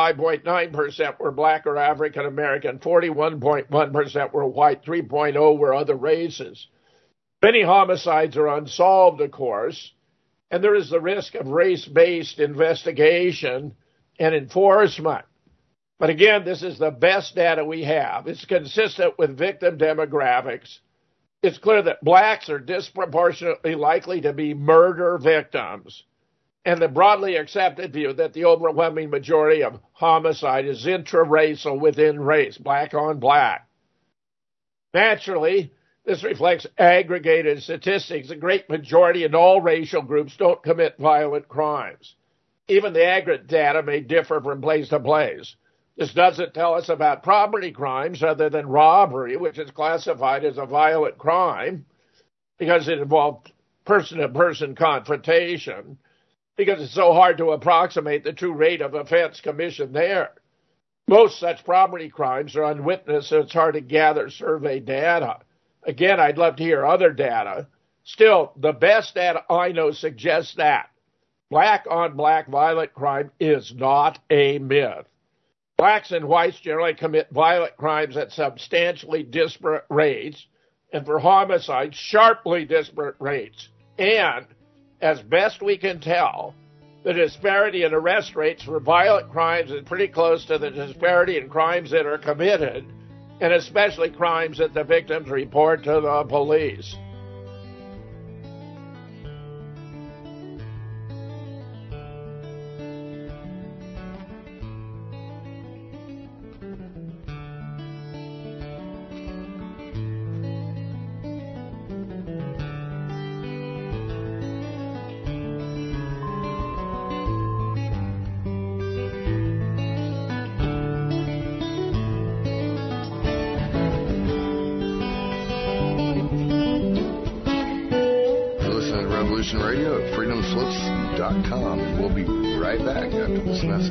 55.9% were black or African American, 41.1% were white, 3.0% were other races. Many homicides are unsolved, of course, and there is the risk of race-based investigation and enforcement. But again, this is the best data we have. It's consistent with victim demographics. It's clear that blacks are disproportionately likely to be murder victims, and the broadly accepted view that the overwhelming majority of homicide is intraracial within race, black on black. Naturally, this reflects aggregated statistics. A great majority in all racial groups don't commit violent crimes. Even the aggregate data may differ from place to place. This doesn't tell us about property crimes other than robbery, which is classified as a violent crime because it involved person-to-person confrontation, because it's so hard to approximate the true rate of offense commission there. Most such property crimes are unwitnessed, so it's hard to gather survey data. Again, I'd love to hear other data. Still, the best data I know suggests that black-on-black violent crime is not a myth. Blacks and whites generally commit violent crimes at substantially disparate rates, and for homicides, sharply disparate rates. And, as best we can tell, the disparity in arrest rates for violent crimes is pretty close to the disparity in crimes that are committed, and especially crimes that the victims report to the police. Radio at freedomslips.com. We'll be right back after this message.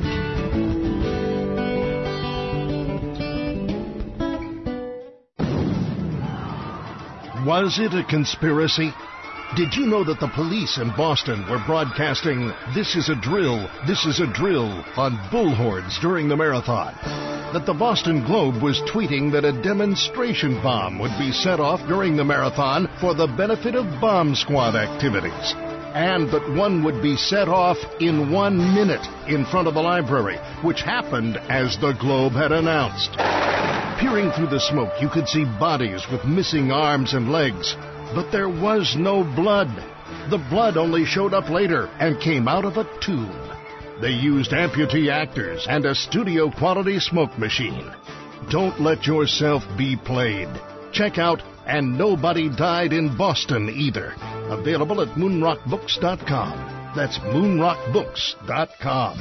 Was it a conspiracy? Did you know that the police in Boston were broadcasting "This is a drill, this is a drill" on bullhorns during the marathon? That the Boston Globe was tweeting that a demonstration bomb would be set off during the marathon for the benefit of bomb squad activities, and that one would be set off in 1 minute in front of the library, which happened as the Globe had announced. Peering through the smoke, you could see bodies with missing arms and legs, but there was no blood. The blood only showed up later and came out of a tube. They used amputee actors and a studio-quality smoke machine. Don't let yourself be played. Check out And Nobody Died in Boston Either. Available at moonrockbooks.com. That's moonrockbooks.com.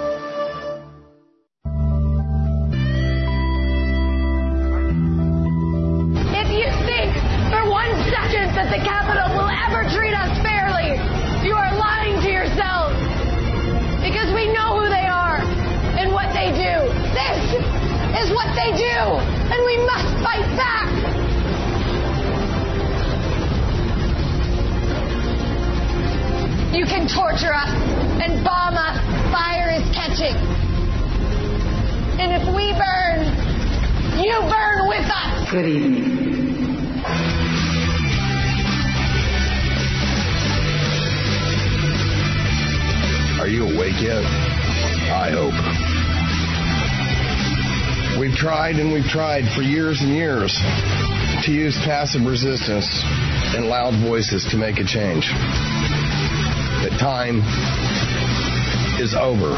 If you think for 1 second that the Capitol will ever treat us fairly, you are lying to yourselves. Because we know who they are and what they do. This is what they do, and we must fight back. You can torture us and bomb us. Fire is catching. And if we burn, you burn with us. Good evening. Are you awake yet? I hope. We've tried and we've tried for years and years to use passive resistance and loud voices to make a change. But time is over.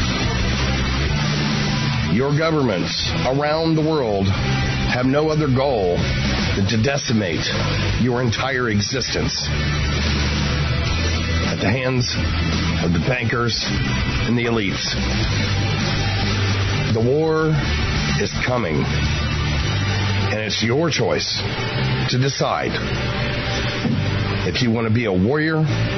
Your governments around the world have no other goal than to decimate your entire existence. the hands of the bankers and the elites. The war is coming, and it's your choice to decide if you want to be a warrior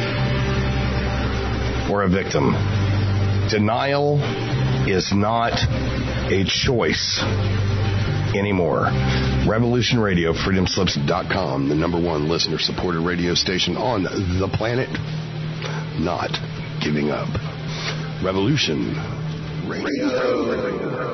or a victim. Denial is not a choice anymore. Revolution Radio, freedomslips.com, the number one listener-supported radio station on the planet. Not giving up. Revolution Radio.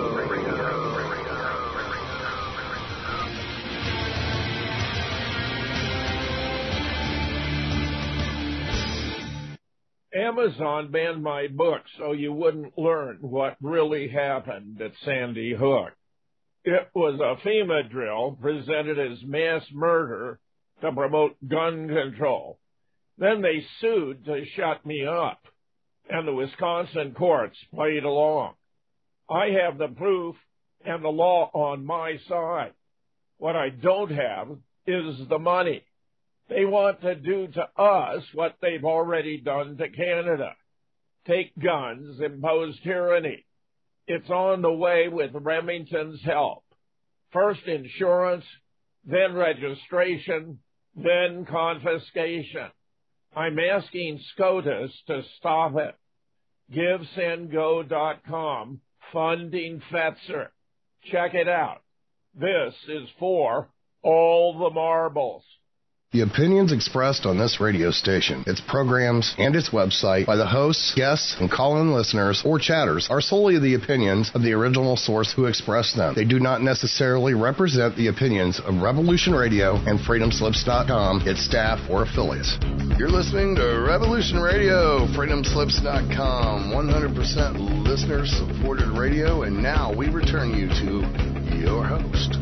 Amazon banned my book so you wouldn't learn what really happened at Sandy Hook. It was a FEMA drill presented as mass murder to promote gun control. Then they sued to shut me up, and the Wisconsin courts played along. I have the proof and the law on my side. What I don't have is the money. They want to do to us what they've already done to Canada. Take guns, impose tyranny. It's on the way with Remington's help. First insurance, then registration, then confiscation. I'm asking SCOTUS to stop it. GiveSendGo.com, funding Fetzer. Check it out. This is for all the marbles. The opinions expressed on this radio station, its programs, and its website by the hosts, guests, and call-in listeners or chatters are solely the opinions of the original source who expressed them. They do not necessarily represent the opinions of Revolution Radio and freedomslips.com, its staff, or affiliates. You're listening to Revolution Radio, freedomslips.com, 100% listener-supported radio, and now we return you to your host.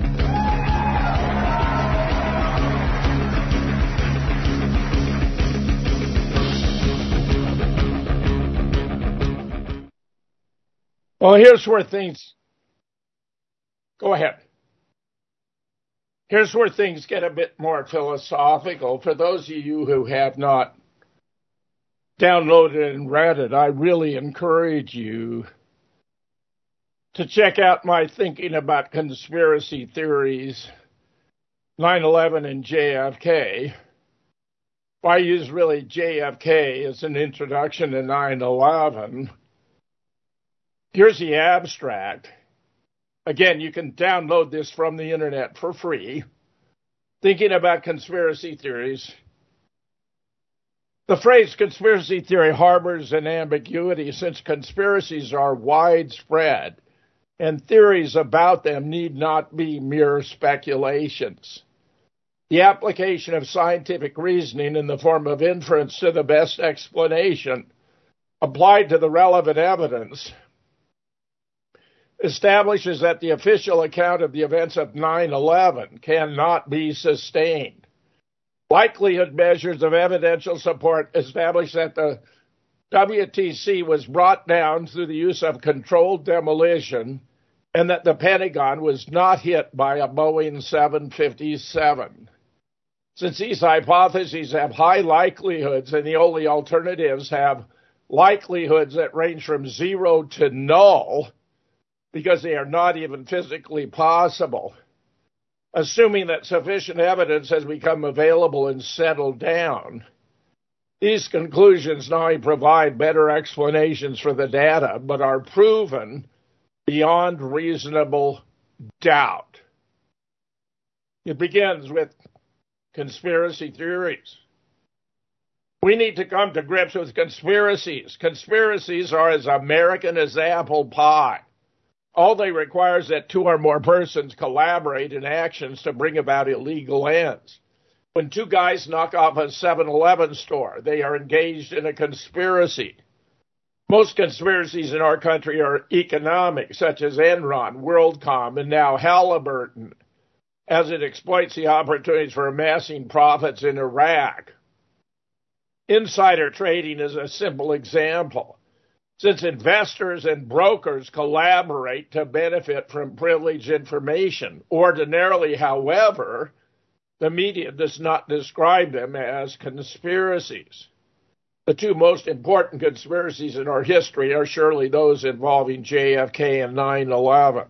Well, here's where things... Go ahead. Here's where things get a bit more philosophical. For those of you who have not downloaded and read it, I really encourage you to check out my thinking about conspiracy theories, 9/11 and JFK. I use really JFK as an introduction to 9/11. Here's the abstract. Again, you can download this from the internet for free. Thinking about conspiracy theories. The phrase conspiracy theory harbors an ambiguity since conspiracies are widespread and theories about them need not be mere speculations. The application of scientific reasoning in the form of inference to the best explanation applied to the relevant evidence establishes that the official account of the events of 9/11 cannot be sustained. Likelihood measures of evidential support establish that the WTC was brought down through the use of controlled demolition and that the Pentagon was not hit by a Boeing 757. Since these hypotheses have high likelihoods and the only alternatives have likelihoods that range from 0 to null, because they are not even physically possible. Assuming that sufficient evidence has become available and settled down, these conclusions not only provide better explanations for the data, but are proven beyond reasonable doubt. It begins with conspiracy theories. We need to come to grips with conspiracies. Conspiracies are as American as apple pie. All they require is that two or more persons collaborate in actions to bring about illegal ends. When two guys knock off a 7-Eleven store, they are engaged in a conspiracy. Most conspiracies in our country are economic, such as Enron, WorldCom, and now Halliburton, as it exploits the opportunities for amassing profits in Iraq. Insider trading is a simple example. Since investors and brokers collaborate to benefit from privileged information. Ordinarily, however, the media does not describe them as conspiracies. the two most important conspiracies in our history are surely those involving JFK and 9/11.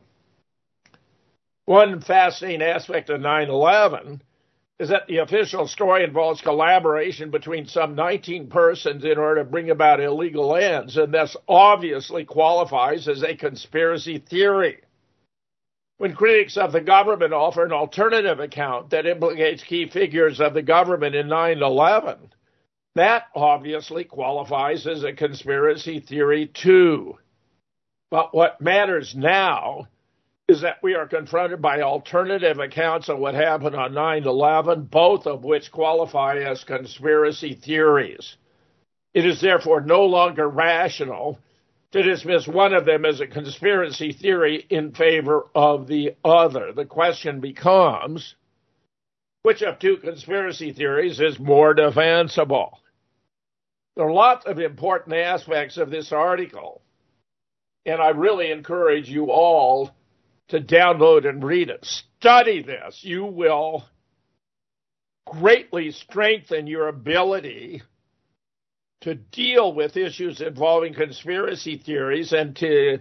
One fascinating aspect of 9/11 is that the official story involves collaboration between some 19 persons in order to bring about illegal ends, and thus obviously qualifies as a conspiracy theory. When critics of the government offer an alternative account that implicates key figures of the government in 9/11, that obviously qualifies as a conspiracy theory too. But what matters now is that we are confronted by alternative accounts of what happened on 9/11, both of which qualify as conspiracy theories. It is therefore no longer rational to dismiss one of them as a conspiracy theory in favor of the other. The question becomes, which of two conspiracy theories is more defensible? There are lots of important aspects of this article, and I really encourage you all to download and read it. Study this. You will greatly strengthen your ability to deal with issues involving conspiracy theories and to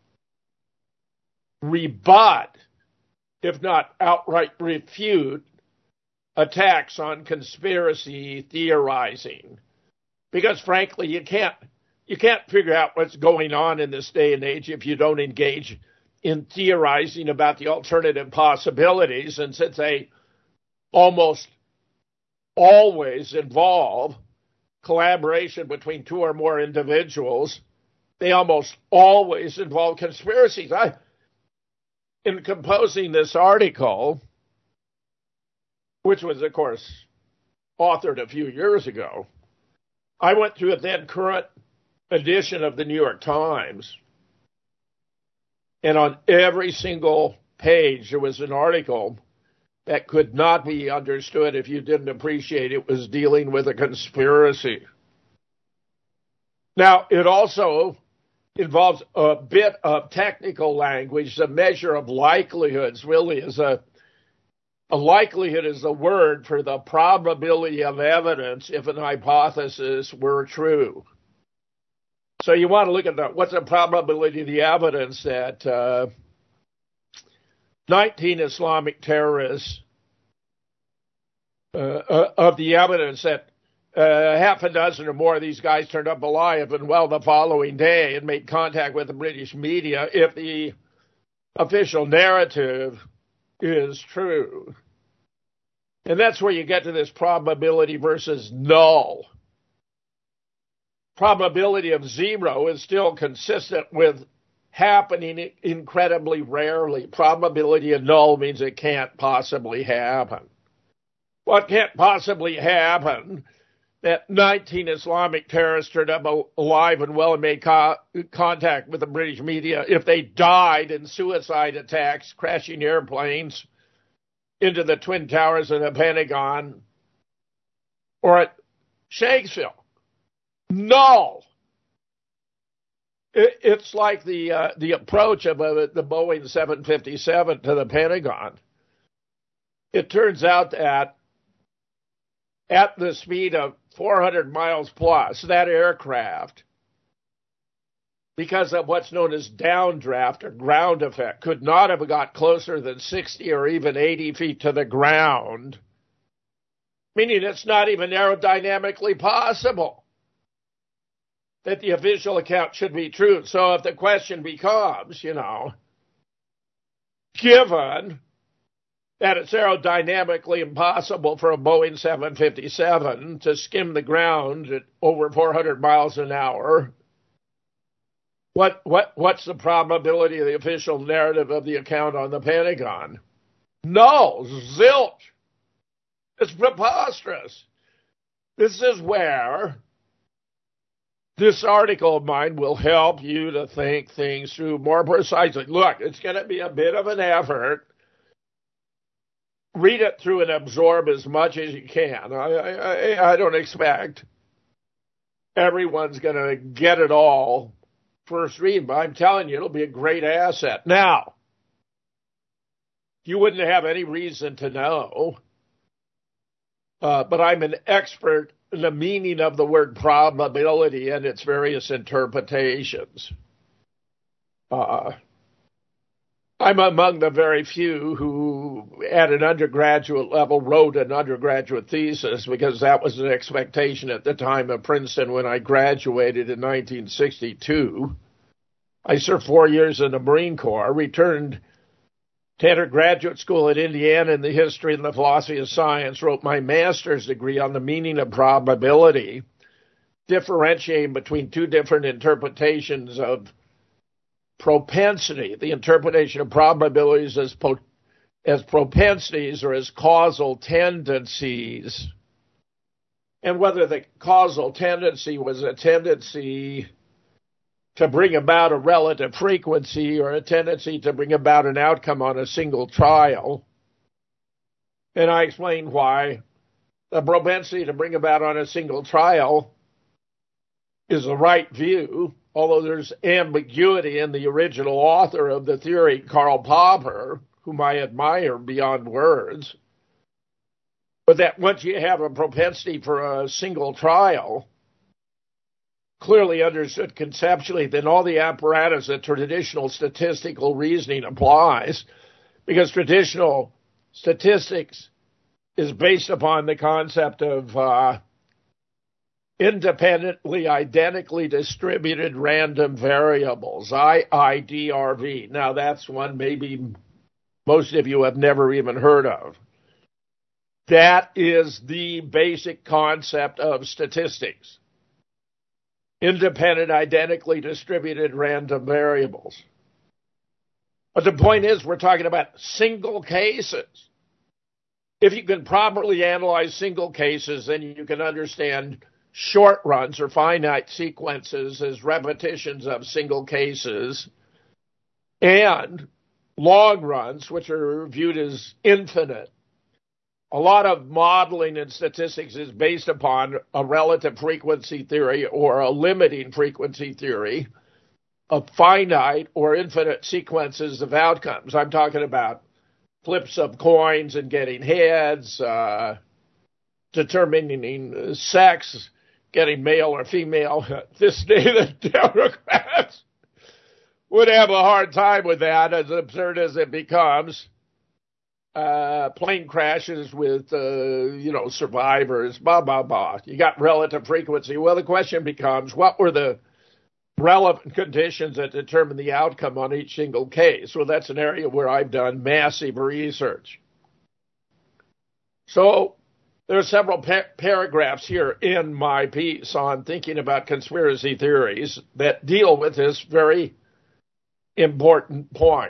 rebut, if not outright refute, attacks on conspiracy theorizing. Because frankly, you can't figure out what's going on in this day and age if you don't engage in theorizing about the alternative possibilities, and since they almost always involve collaboration between two or more individuals, they almost always involve conspiracies. In composing this article, which was, of course, authored a few years ago, I went through a then current edition of the New York Times, and on every single page, there was an article that could not be understood if you didn't appreciate it was dealing with a conspiracy. Now, it also involves a bit of technical language. The measure of likelihoods really is a likelihood is a word for the probability of evidence if an hypothesis were true. So you want to look at what's the probability of the evidence that 19 Islamic terrorists, of the evidence that half a dozen or more of these guys turned up alive and well the following day and made contact with the British media if the official narrative is true. And that's where you get to this probability versus null. Probability of 0 is still consistent with happening incredibly rarely. Probability of null means it can't possibly happen. What can't possibly happen? That 19 Islamic terrorists turned up alive and well and made contact with the British media if they died in suicide attacks, crashing airplanes into the Twin Towers of the Pentagon or at Shanksville. Null. It's like the approach of the Boeing 757 to the Pentagon. It turns out that at the speed of 400 miles plus, that aircraft, because of what's known as downdraft or ground effect, could not have got closer than 60 or even 80 feet to the ground, meaning it's not even aerodynamically possible that the official account should be true. So if the question becomes, given that it's aerodynamically impossible for a Boeing 757 to skim the ground at over 400 miles an hour, what's the probability of the official narrative of the account on the Pentagon? No, zilch. It's preposterous. This is where this article of mine will help you to think things through more precisely. Look, it's going to be a bit of an effort. Read it through and absorb as much as you can. I don't expect everyone's going to get it all first read, but I'm telling you, it'll be a great asset. Now, you wouldn't have any reason to know, but I'm an expert the meaning of the word probability and its various interpretations. I'm among the very few who, at an undergraduate level, wrote an undergraduate thesis because that was an expectation at the time of Princeton when I graduated in 1962. I served 4 years in the Marine Corps, returned to enter graduate school at Indiana in the history and the philosophy of science, wrote my master's degree on the meaning of probability, differentiating between two different interpretations of propensity, the interpretation of probabilities as propensities or as causal tendencies, and whether the causal tendency was a tendency to bring about a relative frequency or a tendency to bring about an outcome on a single trial. And I explained why the propensity to bring about on a single trial is the right view, although there's ambiguity in the original author of the theory, Karl Popper, whom I admire beyond words. But that once you have a propensity for a single trial, clearly understood conceptually, then all the apparatus of traditional statistical reasoning applies, because traditional statistics is based upon the concept of independently, identically distributed random variables, IIDRV. Now, that's one maybe most of you have never even heard of. That is the basic concept of statistics. Independent, identically distributed random variables. But the point is, we're talking about single cases. If you can properly analyze single cases, then you can understand short runs or finite sequences as repetitions of single cases, and long runs, which are viewed as infinite. A lot of modeling in statistics is based upon a relative frequency theory or a limiting frequency theory of finite or infinite sequences of outcomes. I'm talking about flips of coins and getting heads, determining sex, getting male or female. This day the Democrats would have a hard time with that, as absurd as it becomes. Plane crashes with, survivors, blah, blah, blah. You got relative frequency. Well, the question becomes, what were the relevant conditions that determine the outcome on each single case? Well, that's an area where I've done massive research. So there are several paragraphs here in my piece on thinking about conspiracy theories that deal with this very important point.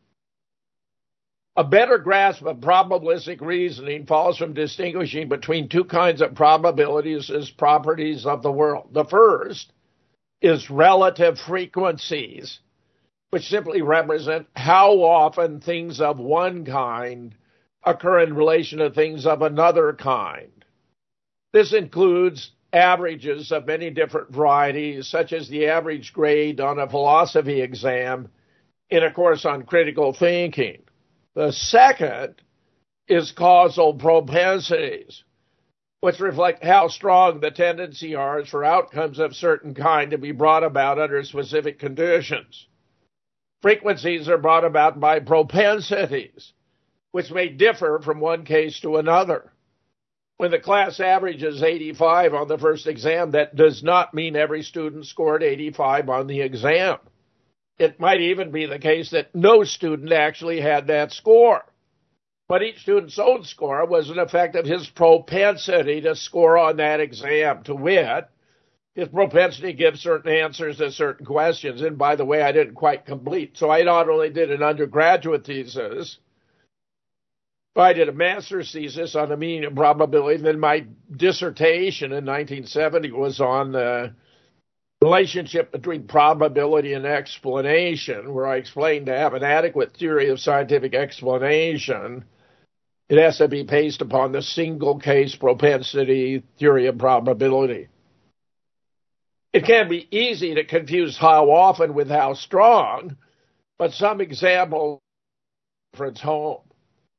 A better grasp of probabilistic reasoning follows from distinguishing between two kinds of probabilities as properties of the world. The first is relative frequencies, which simply represent how often things of one kind occur in relation to things of another kind. This includes averages of many different varieties, such as the average grade on a philosophy exam in a course on critical thinking. The second is causal propensities, which reflect how strong the tendency is for outcomes of certain kind to be brought about under specific conditions. Frequencies are brought about by propensities, which may differ from one case to another. When the class average is 85 on the first exam, that does not mean every student scored 85 on the exam. It might even be the case that no student actually had that score. But each student's own score was an effect of his propensity to score on that exam. To wit, his propensity to give certain answers to certain questions. And by the way, I didn't quite complete. So I not only did an undergraduate thesis, but I did a master's thesis on the meaning of probability. And then my dissertation in 1970 was on the relationship between probability and explanation, where I explained to have an adequate theory of scientific explanation, it has to be based upon the single case propensity theory of probability. It can be easy to confuse how often with how strong, but some examples difference home.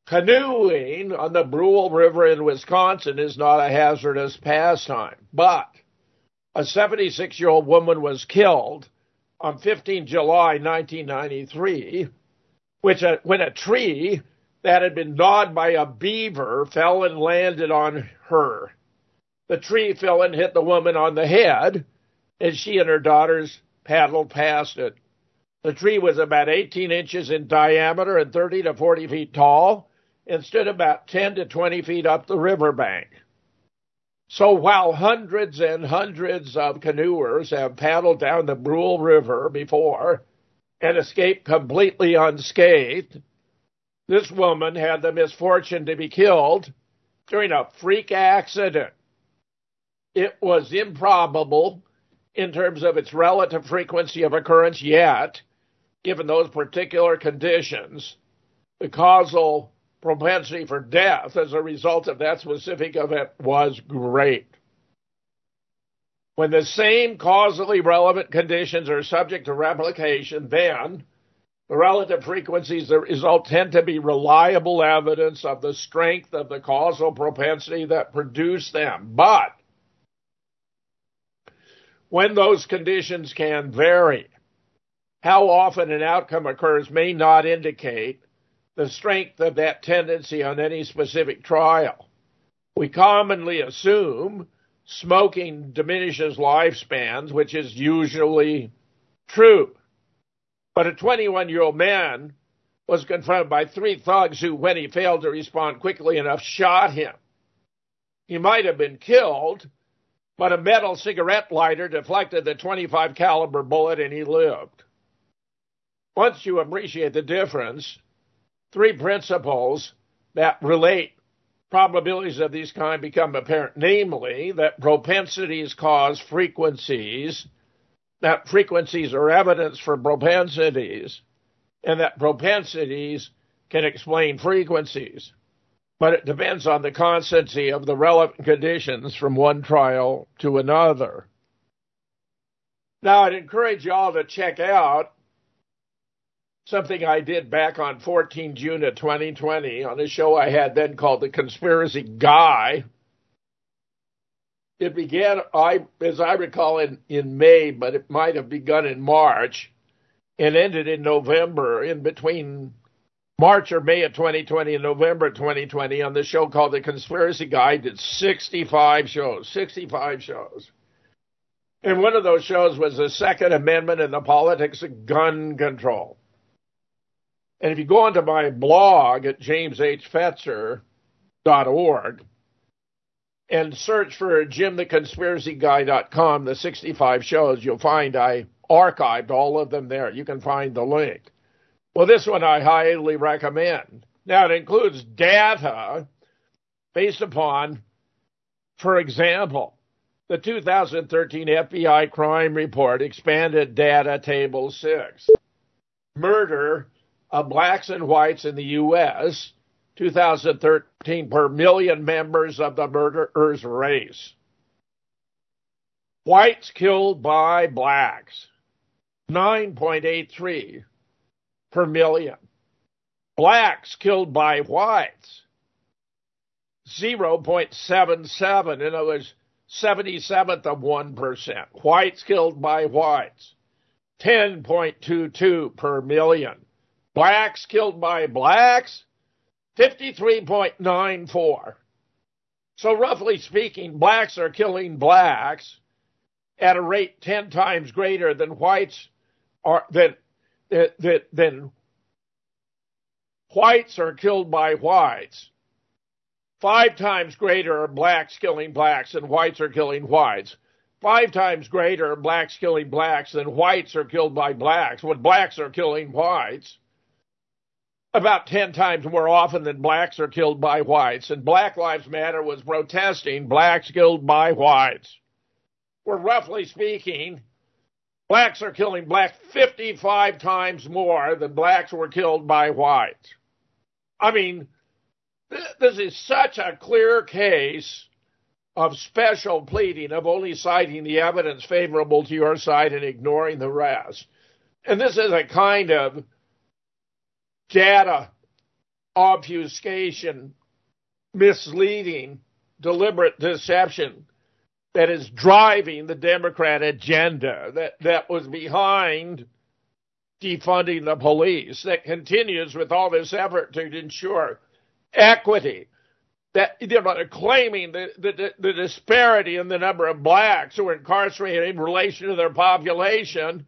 Canoeing on the Brule River in Wisconsin is not a hazardous pastime, but a 76-year-old woman was killed on 15 July 1993 when a tree that had been gnawed by a beaver fell and landed on her. The tree fell and hit the woman on the head, and she and her daughters paddled past it. The tree was about 18 inches in diameter and 30 to 40 feet tall, and stood about 10 to 20 feet up the riverbank. So while hundreds and hundreds of canoers have paddled down the Brule River before and escaped completely unscathed, this woman had the misfortune to be killed during a freak accident. It was improbable in terms of its relative frequency of occurrence, yet, given those particular conditions, the causal propensity for death as a result of that specific event was great. When the same causally relevant conditions are subject to replication, then the relative frequencies that result tend to be reliable evidence of the strength of the causal propensity that produced them. But when those conditions can vary, how often an outcome occurs may not indicate the strength of that tendency on any specific trial. We commonly assume smoking diminishes lifespans, which is usually true. But a 21-year-old man was confronted by 3 thugs who, when he failed to respond quickly enough, shot him. He might have been killed, but a metal cigarette lighter deflected the .25 caliber bullet and he lived. Once you appreciate the difference, 3 principles that relate probabilities of these kind become apparent, namely that propensities cause frequencies, that frequencies are evidence for propensities, and that propensities can explain frequencies. But it depends on the constancy of the relevant conditions from one trial to another. Now, I'd encourage you all to check out something I did back on 14 June of 2020 on a show I had then called The Conspiracy Guy. It began, as I recall, in May, but it might have begun in March and ended in November, in between March or May of 2020 and November 2020 on the show called The Conspiracy Guy. I did 65 shows. And one of those shows was the Second Amendment and the politics of gun control. And if you go onto my blog at jameshfetzer.org and search for JimTheConspiracyGuy.com, the 65 shows, you'll find I archived all of them there. You can find the link. Well, this one I highly recommend. Now, it includes data based upon, for example, the 2013 FBI crime report, expanded data table 6. Murder of blacks and whites in the U.S., 2013 per million members of the murderer's race. Whites killed by blacks, 9.83 per million. Blacks killed by whites, 0.77, and it was 77th of 1%. Whites killed by whites, 10.22 per million. Blacks killed by blacks, 53.94. So roughly speaking, blacks are killing blacks at a rate 10 times greater than whites are than whites are killed by whites. 5 times greater are blacks killing blacks than whites are killing whites. 5 times greater are blacks killing blacks than whites are killed by blacks when blacks are killing whites. About 10 times more often than blacks are killed by whites. And Black Lives Matter was protesting blacks killed by whites. Where roughly speaking, blacks are killing blacks 55 times more than blacks were killed by whites. I mean, this is such a clear case of special pleading, of only citing the evidence favorable to your side and ignoring the rest. And this is a kind of data obfuscation, misleading, deliberate deception that is driving the Democrat agenda that was behind defunding the police, that continues with all this effort to ensure equity, that they're claiming the disparity in the number of blacks who are incarcerated in relation to their population,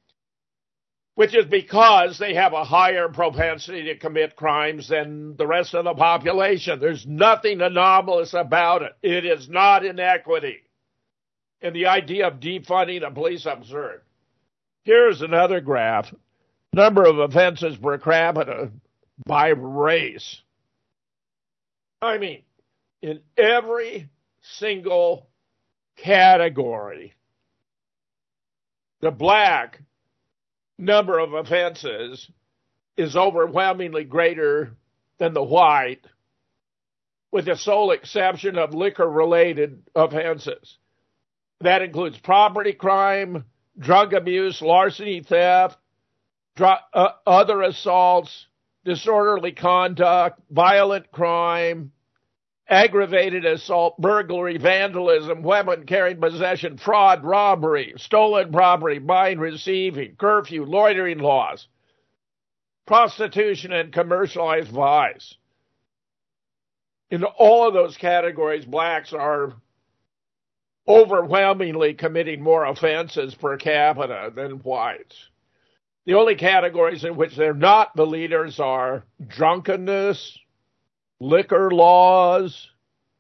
which is because they have a higher propensity to commit crimes than the rest of the population. There's nothing anomalous about it. It is not inequity. And the idea of defunding the police is absurd. Here's another graph. Number of offenses per capita by race. I mean, in every single category, the black number of offenses is overwhelmingly greater than the white, with the sole exception of liquor-related offenses. That includes property crime, drug abuse, larceny, theft, other assaults, disorderly conduct, violent crime, aggravated assault, burglary, vandalism, weapon carrying possession, fraud, robbery, stolen property, buying, receiving, curfew, loitering laws, prostitution, and commercialized vice. In all of those categories, blacks are overwhelmingly committing more offenses per capita than whites. The only categories in which they're not the leaders are drunkenness, liquor laws,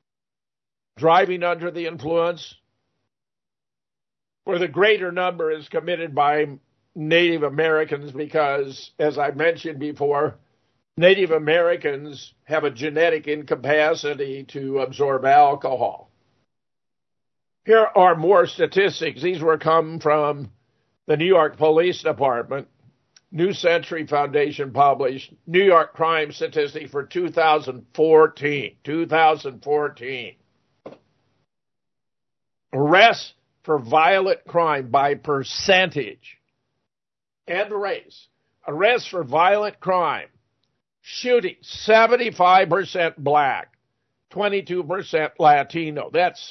driving under the influence, where the greater number is committed by Native Americans because, as I mentioned before, Native Americans have a genetic incapacity to absorb alcohol. Here are more statistics. These were come from the New York Police Department. New Century Foundation published New York crime statistics for 2014. 2014. Arrests for violent crime by percentage and race. Arrests for violent crime. Shooting, 75% black, 22% Latino. That's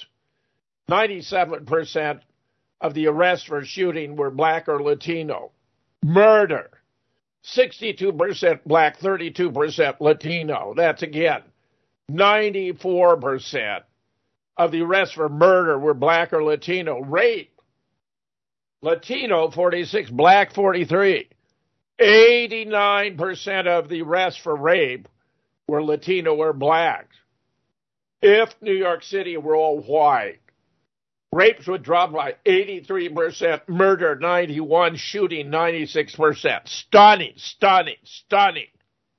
97% of the arrests for shooting were black or Latino. Murder, 62% black, 32% Latino. That's again, 94% of the arrests for murder were black or Latino. Rape, Latino 46, black 43. 89% of the arrests for rape were Latino or black. If New York City were all white, rapes would drop by 83%, murder 91%, shooting 96%. Stunning, stunning, stunning.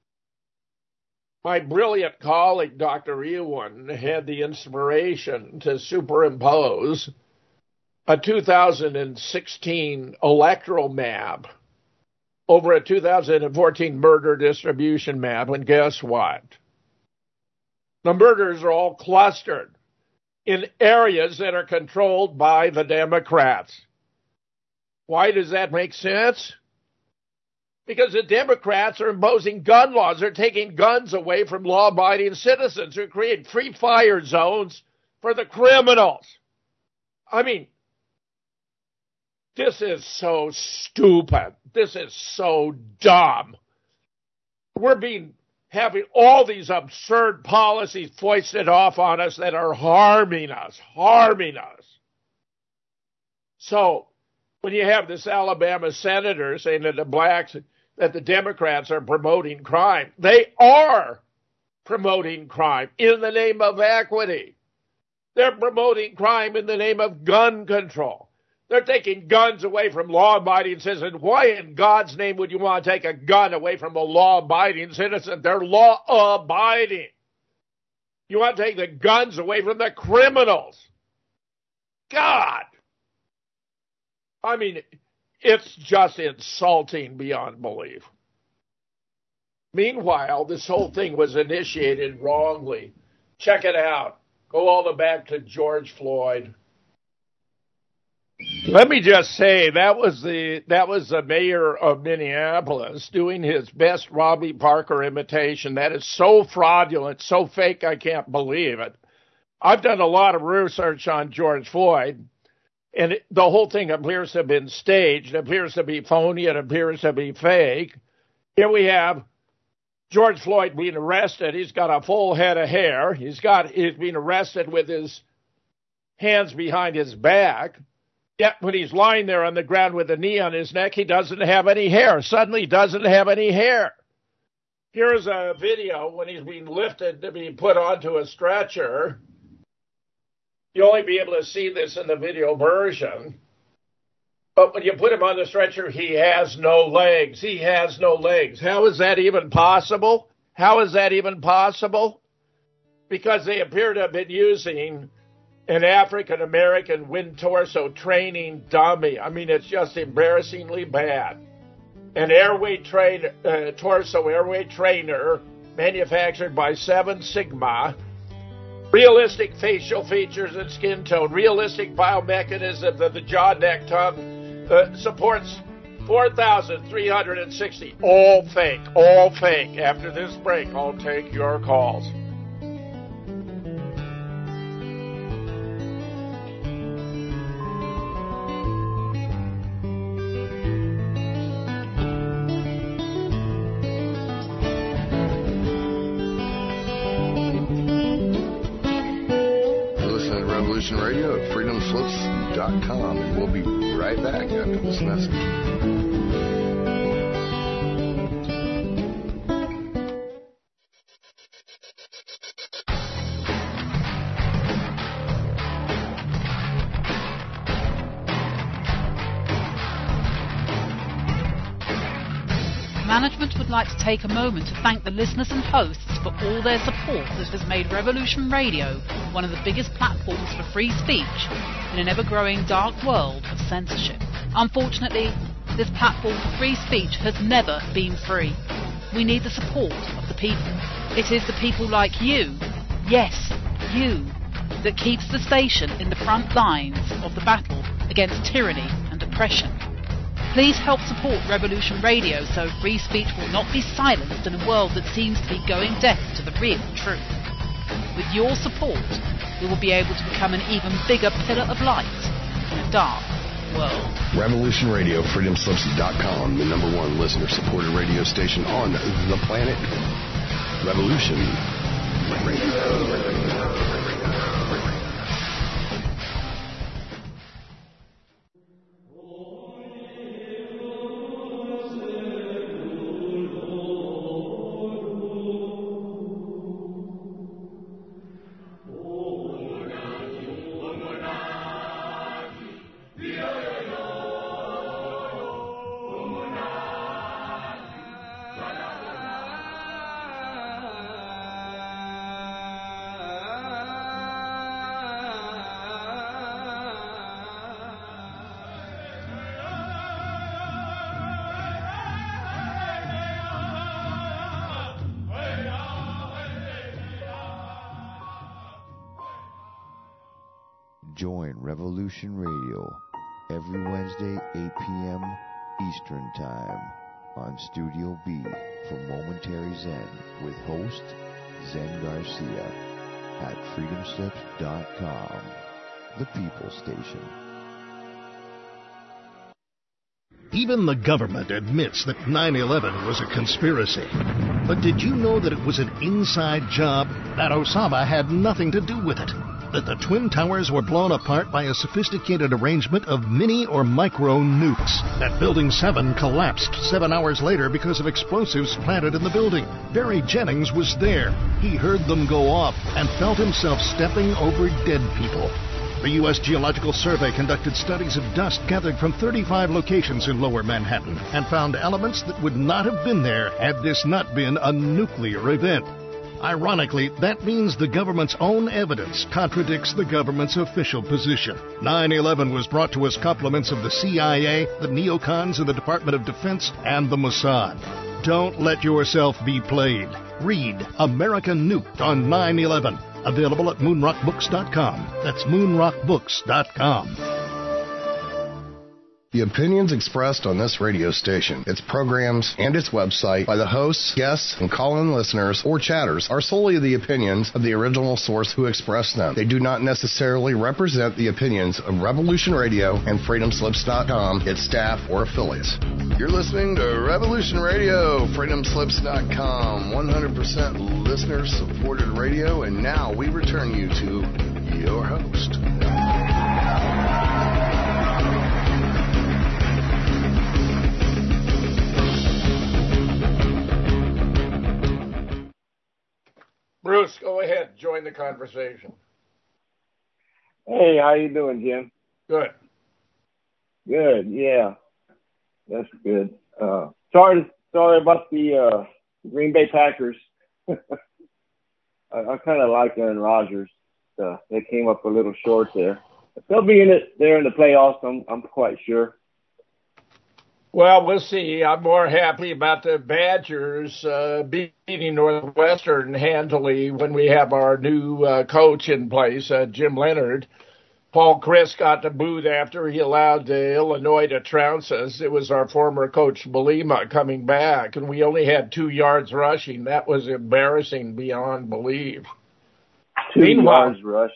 My brilliant colleague, Dr. Ewan, had the inspiration to superimpose a 2016 electoral map over a 2014 murder distribution map, and guess what? The murders are all clustered in areas that are controlled by the Democrats. Why does that make sense? Because the Democrats are imposing gun laws. They're taking guns away from law-abiding citizens. They're creating free fire zones for the criminals. I mean, this is so stupid. This is so dumb. We're having all these absurd policies foisted off on us that are harming us. So, when you have this Alabama senator saying that the Democrats are promoting crime, they are promoting crime in the name of equity. They're promoting crime in the name of gun control. They're taking guns away from law-abiding citizens. Why in God's name would you want to take a gun away from a law-abiding citizen? They're law-abiding. You want to take the guns away from the criminals. God! I mean, it's just insulting beyond belief. Meanwhile, this whole thing was initiated wrongly. Check it out. Go all the way back to George Floyd. Let me just say that was the mayor of Minneapolis doing his best Robbie Parker imitation. That is so fraudulent, so fake, I can't believe it. I've done a lot of research on George Floyd, and the whole thing appears to have been staged, it appears to be phony, it appears to be fake. Here we have George Floyd being arrested. He's got a full head of hair. He's been arrested with his hands behind his back. Yet when he's lying there on the ground with a knee on his neck, he doesn't have any hair. Suddenly doesn't have any hair. Here's a video when he's being lifted to be put onto a stretcher. You'll only be able to see this in the video version. But when you put him on the stretcher, he has no legs. He has no legs. How is that even possible? How is that even possible? Because they appear to have been using an African-American wind torso training dummy. I mean, it's just embarrassingly bad. An torso airway trainer manufactured by 7 Sigma. Realistic facial features and skin tone. Realistic biomechanism of the jaw, neck, tongue. Supports 4,360. All fake. All fake. After this break, I'll take your calls. Radio at freedomslips.com, and we'll be right back after this message. Management would like to take a moment to thank the listeners and hosts for all their support that has made Revolution Radio one of the biggest platforms for free speech in an ever-growing dark world of censorship. Unfortunately, this platform for free speech has never been free. We need the support of the people. It is the people like you, yes, you, that keeps the station in the front lines of the battle against tyranny and oppression. Please help support Revolution Radio so free speech will not be silenced in a world that seems to be going deaf to the real truth. With your support, we will be able to become an even bigger pillar of light in a dark world. Revolution Radio, freedomslips.com, the #1 listener-supported radio station on the planet. Revolution Radio. Join Revolution Radio every Wednesday, 8 p.m. Eastern Time on Studio B for Momentary Zen with host Zen Garcia at freedomslips.com, the People Station. Even the government admits that 9/11 was a conspiracy. But did you know that it was an inside job, that Osama had nothing to do with it? That the Twin Towers were blown apart by a sophisticated arrangement of mini or micro nukes. That Building 7 collapsed 7 hours later because of explosives planted in the building. Barry Jennings was there. He heard them go off and felt himself stepping over dead people. The U.S. Geological Survey conducted studies of dust gathered from 35 locations in Lower Manhattan and found elements that would not have been there had this not been a nuclear event. Ironically, that means the government's own evidence contradicts the government's official position. 9/11 was brought to us compliments of the CIA, the neocons in the Department of Defense, and the Mossad. Don't let yourself be played. Read America Nuked on 9/11. Available at moonrockbooks.com. That's moonrockbooks.com. The opinions expressed on this radio station, its programs, and its website by the hosts, guests, and call-in listeners or chatters are solely the opinions of the original source who expressed them. They do not necessarily represent the opinions of Revolution Radio and FreedomSlips.com, its staff, or affiliates. You're listening to Revolution Radio, FreedomSlips.com, 100% listener-supported radio, and now we return you to your host. Bruce, go ahead. Join the conversation. Hey, how you doing, Jim? Good. Good, yeah. That's good. Sorry about the Green Bay Packers. I kind of like Aaron Rodgers. They came up a little short there. They'll be in it there in the playoffs, I'm quite sure. Well, we'll see. I'm more happy about the Badgers beating Northwestern handily when we have our new coach in place, Jim Leonard. Paul Chryst got the boot after he allowed Illinois to trounce us. It was our former coach, Belima, coming back, and we only had 2 yards rushing. That was embarrassing beyond belief. 2 yards rush.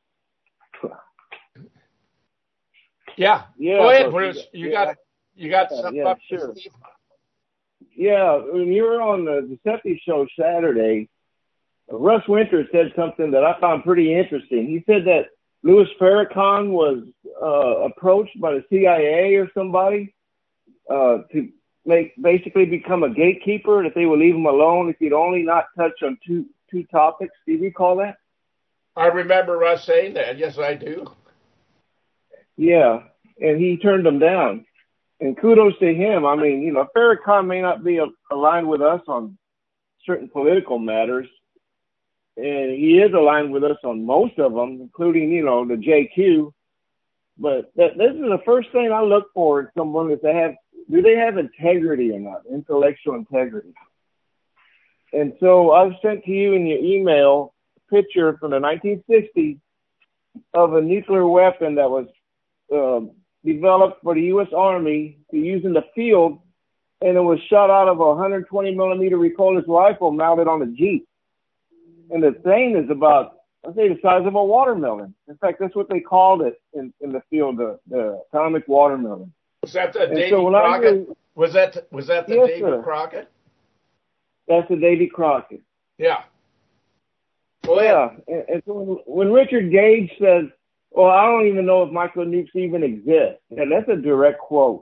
Yeah. Go ahead, Bruce. You got something up sure. Yeah, when you were on the Deceptive Show Saturday, Russ Winter said something that I found pretty interesting. He said that Louis Farrakhan was approached by the CIA or somebody to basically become a gatekeeper, that they would leave him alone if he'd only not touch on two topics. Do you recall that? I remember Russ saying that. Yes, I do. Yeah, and he turned them down. And kudos to him. I mean, Farrakhan may not be aligned with us on certain political matters, and he is aligned with us on most of them, including, the JQ. But this is the first thing I look for in someone, is do they have integrity or not, intellectual integrity. And so I've sent to you in your email a picture from the 1960s of a nuclear weapon that was developed for the U.S. Army to use in the field, and it was shot out of a 120 millimeter recoilless rifle mounted on a Jeep. And the thing is about, I'd say, the size of a watermelon. In fact, that's what they called it in the field, the atomic watermelon. Was that the Davy Crockett? Was that the Davy Crockett? That's the Davy Crockett. Yeah. Well, yeah. And so when Richard Gage says, well, I don't even know if micronukes even exist. And that's a direct quote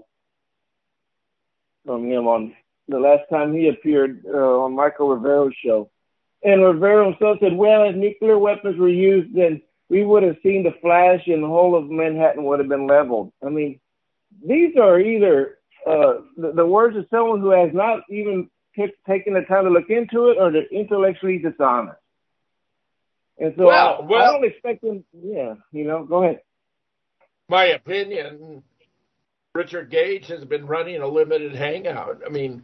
from him on the last time he appeared on Michael Rivero's show. And Rivero himself said, well, if nuclear weapons were used, then we would have seen the flash and the whole of Manhattan would have been leveled. I mean, these are either the words of someone who has not even taken the time to look into it, or they're intellectually dishonest. And so I don't expect them, go ahead. My opinion, Richard Gage has been running a limited hangout. I mean,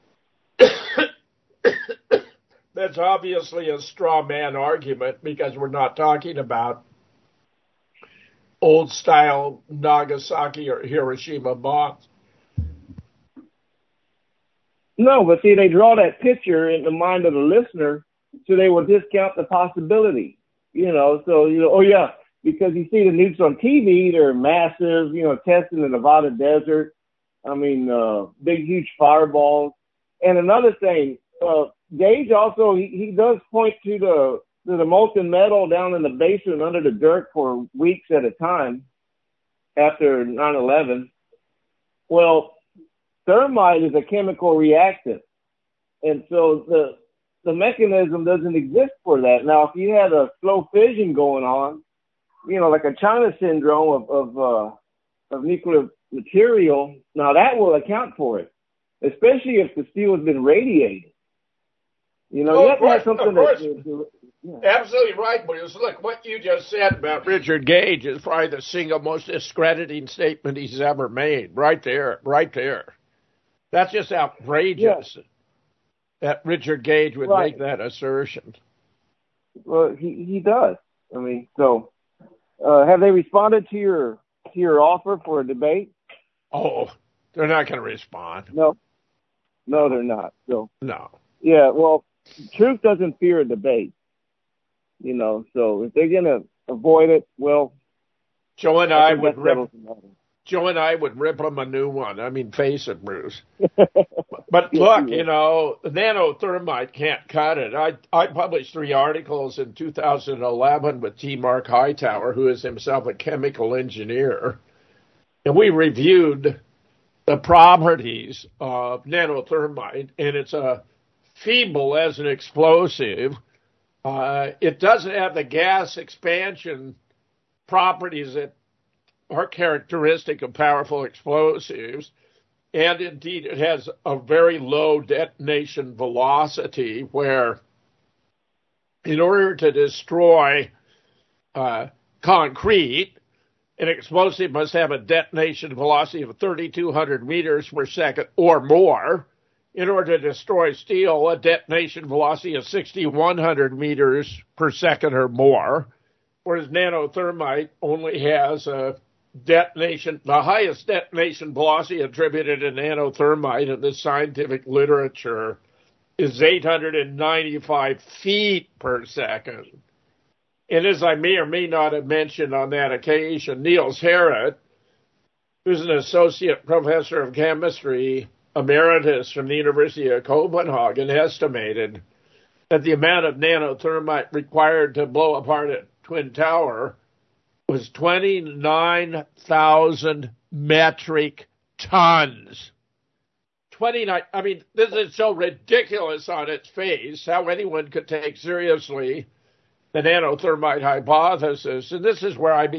that's obviously a straw man argument, because we're not talking about old style Nagasaki or Hiroshima bombs. No, but see, they draw that picture in the mind of the listener, so they will discount the possibility, oh yeah, because you see the nukes on TV, they're massive, testing the Nevada desert. I mean, big, huge fireballs. And another thing, Gage also, he does point to the molten metal down in the basement under the dirt for weeks at a time after 9/11. Well, thermite is a chemical reactant. And so the mechanism doesn't exist for that. Now, if you had a slow fission going on, like a China syndrome of nuclear material, now that will account for it, especially if the steel has been radiated. You have to have something Absolutely right, Bruce. Look, what you just said about Richard Gage is probably the single most discrediting statement he's ever made. Right there. That's just outrageous. Yeah. That Richard Gage would make that assertion. Well, he does. I mean, so have they responded to your offer for a debate? Oh, they're not going to respond. No, they're not. So No. yeah, well, truth doesn't fear a debate. So if they're going to avoid it, well, Joe and I would rip rip them a new one. I mean, face it, Bruce. But look, nanothermite can't cut it. I published 3 articles in 2011 with T. Mark Hightower, who is himself a chemical engineer, and we reviewed the properties of nanothermite, and it's feeble as an explosive. It doesn't have the gas expansion properties that are characteristic of powerful explosives. And indeed, it has a very low detonation velocity where in order to destroy concrete, an explosive must have a detonation velocity of 3,200 meters per second or more. In order to destroy steel, a detonation velocity of 6,100 meters per second or more, whereas nanothermite only has the highest detonation velocity attributed to nanothermite in the scientific literature is 895 feet per second. And as I may or may not have mentioned on that occasion, Niels Harrit, who's an associate professor of chemistry emeritus from the University of Copenhagen, estimated that the amount of nanothermite required to blow apart a Twin Tower was 29,000 metric tons. 29. I mean, this is so ridiculous on its face, how anyone could take seriously the nanothermite hypothesis. And this is where I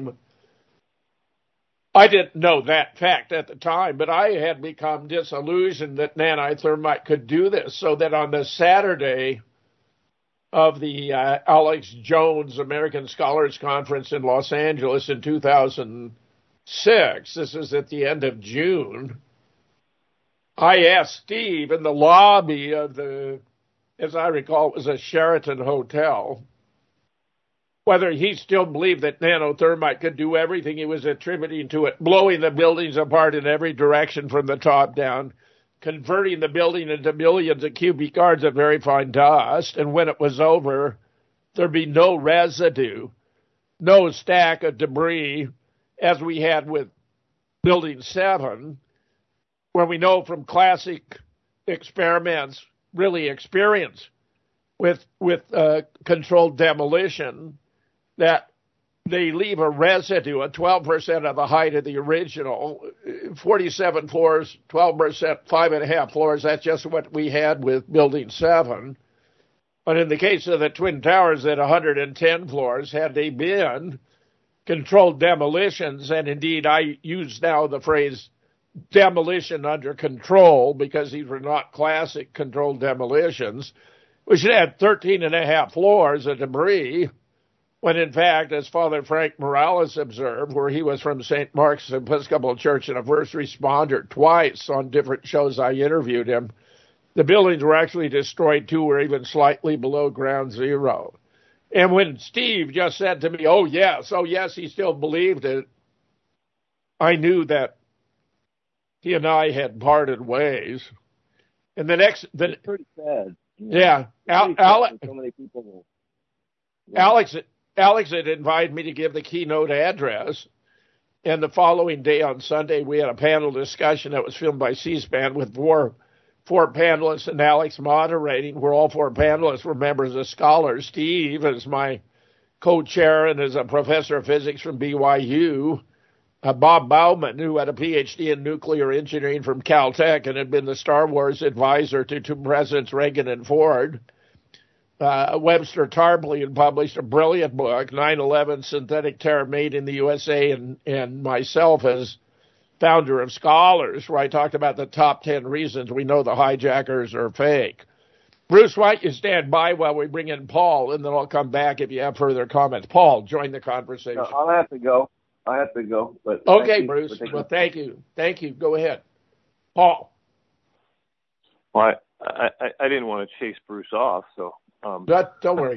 didn't know that fact at the time, but I had become disillusioned that nanothermite could do this, so that on the Saturday of the Alex Jones American Scholars Conference in Los Angeles in 2006, this is at the end of June, I asked Steve in the lobby of as I recall, it was a Sheraton hotel, whether he still believed that nanothermite could do everything he was attributing to it, blowing the buildings apart in every direction from the top down, converting the building into millions of cubic yards of very fine dust, and when it was over, there'd be no residue, no stack of debris, as we had with Building 7, where we know from classic experiments, really experience with controlled demolition, that they leave a residue at 12% of the height of the original, 47 floors, 12%, 5.5 floors. That's just what we had with Building 7. But in the case of the Twin Towers at 110 floors, had they been controlled demolitions, and indeed I use now the phrase demolition under control because these were not classic controlled demolitions, we should have 13.5 floors of debris, when in fact, as Father Frank Morales observed, where he was from St. Mark's Episcopal Church and a first responder twice on different shows I interviewed him, the buildings were actually destroyed too, or even slightly below ground zero. And when Steve just said to me, oh yes, he still believed it, I knew that he and I had parted ways. And it's pretty sad. Yeah. So many people. Alex had invited me to give the keynote address, and the following day on Sunday, we had a panel discussion that was filmed by C-SPAN with four panelists and Alex moderating, where all 4 panelists were members of Scholars. Steve is my co-chair and is a professor of physics from BYU. Bob Bauman, who had a PhD in nuclear engineering from Caltech and had been the Star Wars advisor to 2 presidents, Reagan and Ford. Webster Tarpley had published a brilliant book, 9/11 Synthetic Terror Made in the USA, and myself as founder of Scholars, where I talked about the top 10 reasons we know the hijackers are fake. Bruce, why don't you stand by while we bring in Paul, and then I'll come back if you have further comments. Paul, join the conversation. No, I'll have to go. But okay, Bruce. Well, thank you. Go ahead. Paul. Well, I didn't want to chase Bruce off, so... Don't worry.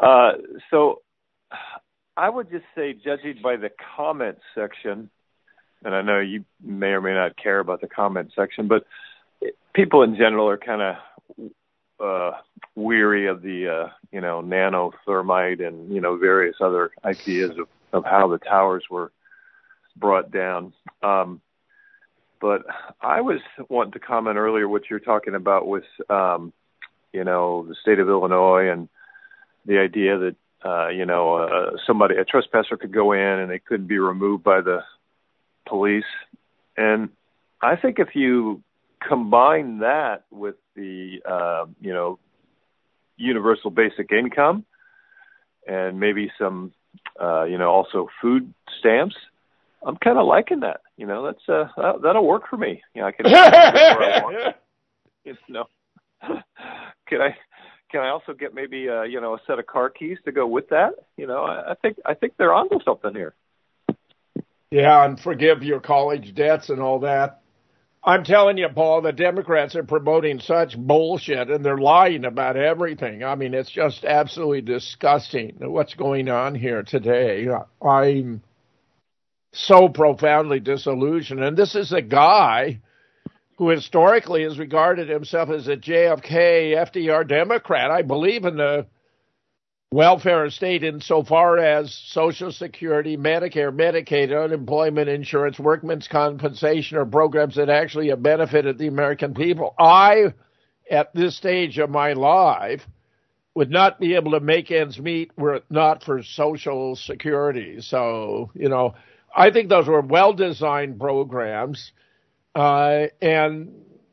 So I would just say, judging by the comments section, and I know you may or may not care about the comment section, but people in general are kind of weary of the, nanothermite and, various other ideas of how the towers were brought down. But I was wanting to comment earlier what you're talking about with, the state of Illinois and the idea that, a trespasser could go in and they couldn't be removed by the police. And I think if you combine that with the, universal basic income and maybe some, also food stamps, I'm kind of liking that. That's that'll work for me. I can get where I want. Can I also get maybe a set of car keys to go with that? I think they're onto something here. Yeah, and forgive your college debts and all that. I'm telling you, Paul, the Democrats are promoting such bullshit, and they're lying about everything. I mean, it's just absolutely disgusting what's going on here today. I'm so profoundly disillusioned. And this is a guy who historically has regarded himself as a JFK, FDR Democrat. I believe in the welfare state insofar as Social Security, Medicare, Medicaid, unemployment insurance, workmen's compensation are programs that actually have benefited the American people. I, at this stage of my life, would not be able to make ends meet were it not for Social Security. So, I think those were well-designed programs, and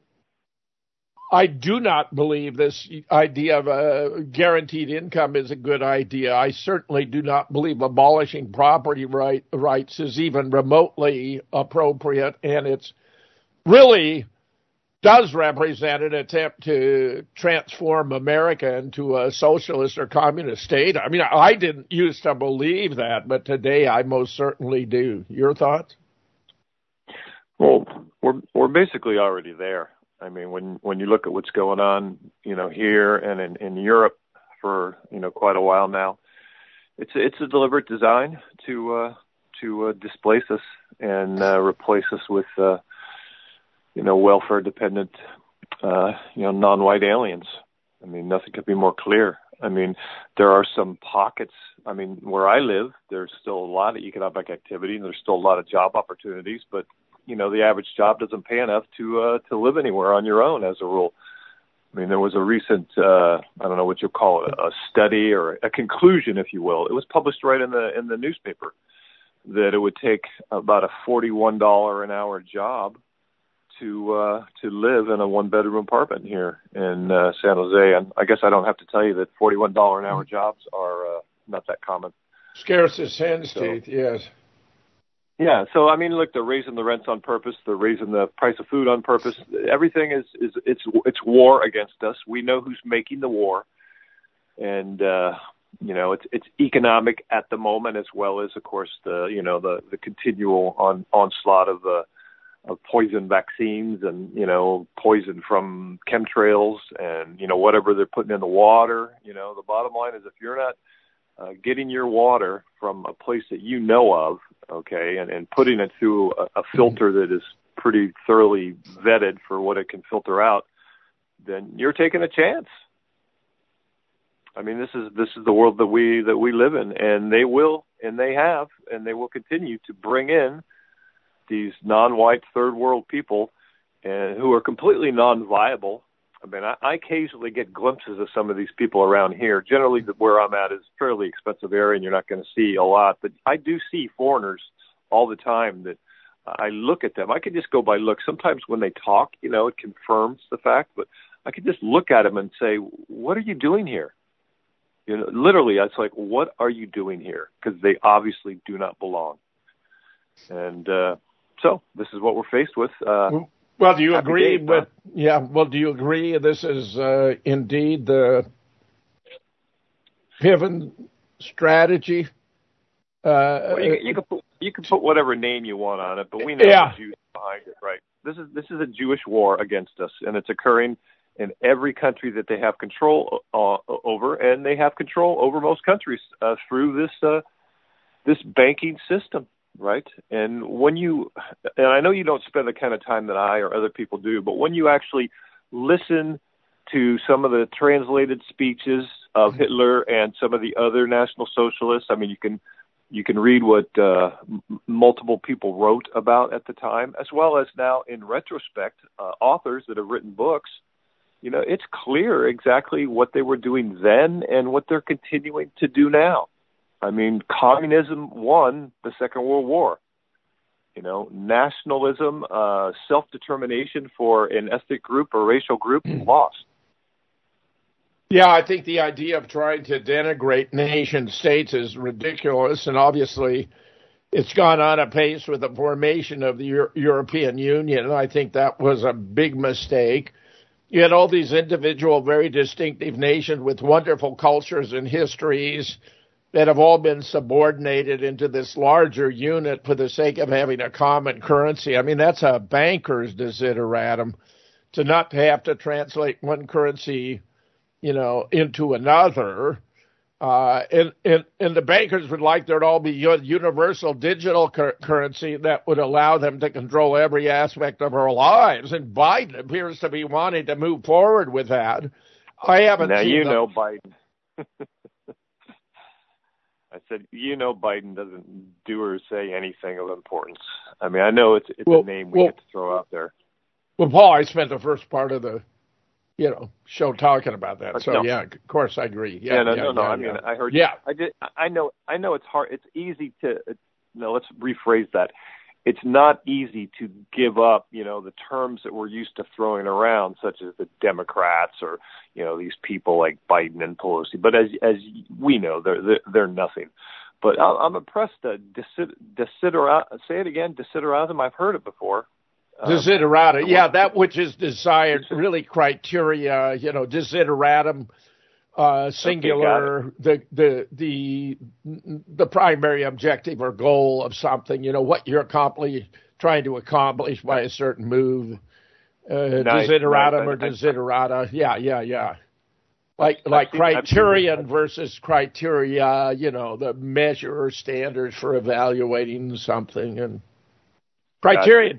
I do not believe this idea of a guaranteed income is a good idea. I certainly do not believe abolishing property rights is even remotely appropriate, and it's really does represent an attempt to transform America into a socialist or communist state. I mean, I didn't used to believe that, but today I most certainly do. Your thoughts? Well, we're basically already there. I mean, when you look at what's going on, here and in Europe for quite a while now, it's a deliberate design to displace us and replace us with welfare dependent non-white aliens. I mean, nothing could be more clear. I mean, there are some pockets. I mean, where I live, there's still a lot of economic activity and there's still a lot of job opportunities, but the average job doesn't pay enough to live anywhere on your own as a rule. I mean, there was a recent, I don't know what you call it, a study or a conclusion, if you will. It was published right in the newspaper that it would take about a $41 an hour job to live in a one-bedroom apartment here in San Jose. And I guess I don't have to tell you that $41 an hour jobs are not that common. Scarce as hen's teeth, yes. Yeah, so I mean, look, they're raising the rents on purpose. They're raising the price of food on purpose. Everything it's war against us. We know who's making the war, and it's economic at the moment, as well as, of course, the continual onslaught of poison vaccines and poison from chemtrails and whatever they're putting in the water. The bottom line is if you're not getting your water from a place that you know of, okay, and putting it through a filter that is pretty thoroughly vetted for what it can filter out, then you're taking a chance. I mean, this is the world that we live in, and they will continue to bring in these non-white third world people and who are completely non-viable. I mean, I occasionally get glimpses of some of these people around here. Generally, where I'm at is a fairly expensive area, and you're not going to see a lot. But I do see foreigners all the time that I look at them. I can just go by look. Sometimes when they talk, it confirms the fact. But I can just look at them and say, what are you doing here? Literally, it's like, what are you doing here? Because they obviously do not belong. And so this is what we're faced with. Well, do you agree with? Yeah. Well, do you agree this is indeed the Piven strategy? Well, you can put whatever name you want on it, but we know the Jews behind it, right? This is a Jewish war against us, and it's occurring in every country that they have control over, and they have control over most countries through this banking system. right? And I know you don't spend the kind of time that I or other people do, but when you actually listen to some of the translated speeches of Hitler and some of the other National Socialists, I mean, you can read what multiple people wrote about at the time, as well as now in retrospect, authors that have written books. You know, it's clear exactly what they were doing then and what they're continuing to do now. I mean, communism won the Second World War. You know, nationalism, self-determination for an ethnic group or racial group lost. Yeah, I think the idea of trying to denigrate nation states is ridiculous, and obviously it's gone on apace with the formation of the European Union, and I think that was a big mistake. You had all these individual, very distinctive nations with wonderful cultures and histories that have all been subordinated into this larger unit for the sake of having a common currency. I mean, that's a banker's desideratum, to not have to translate one currency, you know, into another. And the bankers would like there to all be universal digital currency that would allow them to control every aspect of our lives. And Biden appears to be wanting to move forward with that. I haven't now, seen you know Biden. I said, you know, Biden doesn't do or say anything of importance. I mean, I know it's a name we get to throw out there. Well, Paul, I spent the first part of the show talking about that. So, yeah, of course, I agree. Yeah, no. I mean, I heard. Yeah, I know it's hard. It's easy to. No, let's rephrase that. It's not easy to give up, you know, the terms that we're used to throwing around, such as the Democrats or, you know, these people like Biden and Pelosi. But as we know, they're nothing. But I'm impressed. Desiderata. Say it again. Desideratum. I've heard it before. Desiderata, yeah, that which is desired, really criteria, you know, desideratum, singular, the primary objective or goal of something, you know, what you're trying to accomplish by a certain move, desideratum or desiderata, yeah. Like criterion versus criteria, you know, the measure or standards for evaluating something, and criterion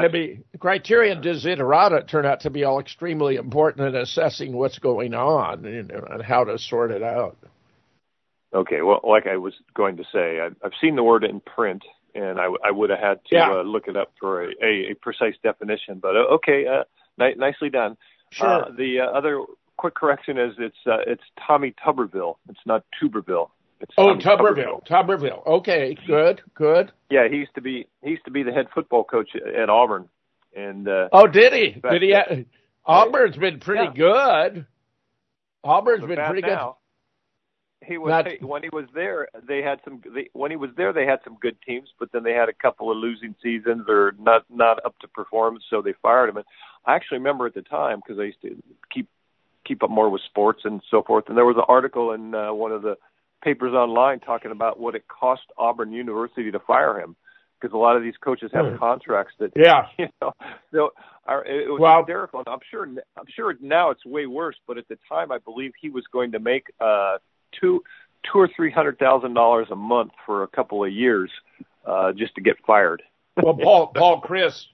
desiderata turn out to be all extremely important in assessing what's going on and how to sort it out. Okay, well, like I was going to say, I've seen the word in print, and I would have had to look it up for a precise definition. But nicely done. Sure. The other quick correction is it's Tommy Tuberville. It's not Tuberville. Tuberville. Okay, good. Yeah, he used to be the head football coach at Auburn. And did he? Auburn's been pretty good. Auburn's been pretty good. He was when he was there. They had some good teams, but then they had a couple of losing seasons or not up to performance, so they fired him. And I actually remember at the time, because I used to keep up more with sports and so forth. And there was an article in one of the papers online talking about what it cost Auburn University to fire him, because a lot of these coaches have contracts that you know. So it was hysterical. And I'm sure now it's way worse, but at the time I believe he was going to make $200,000 or $300,000 a month for a couple of years just to get fired. Well, Paul Chris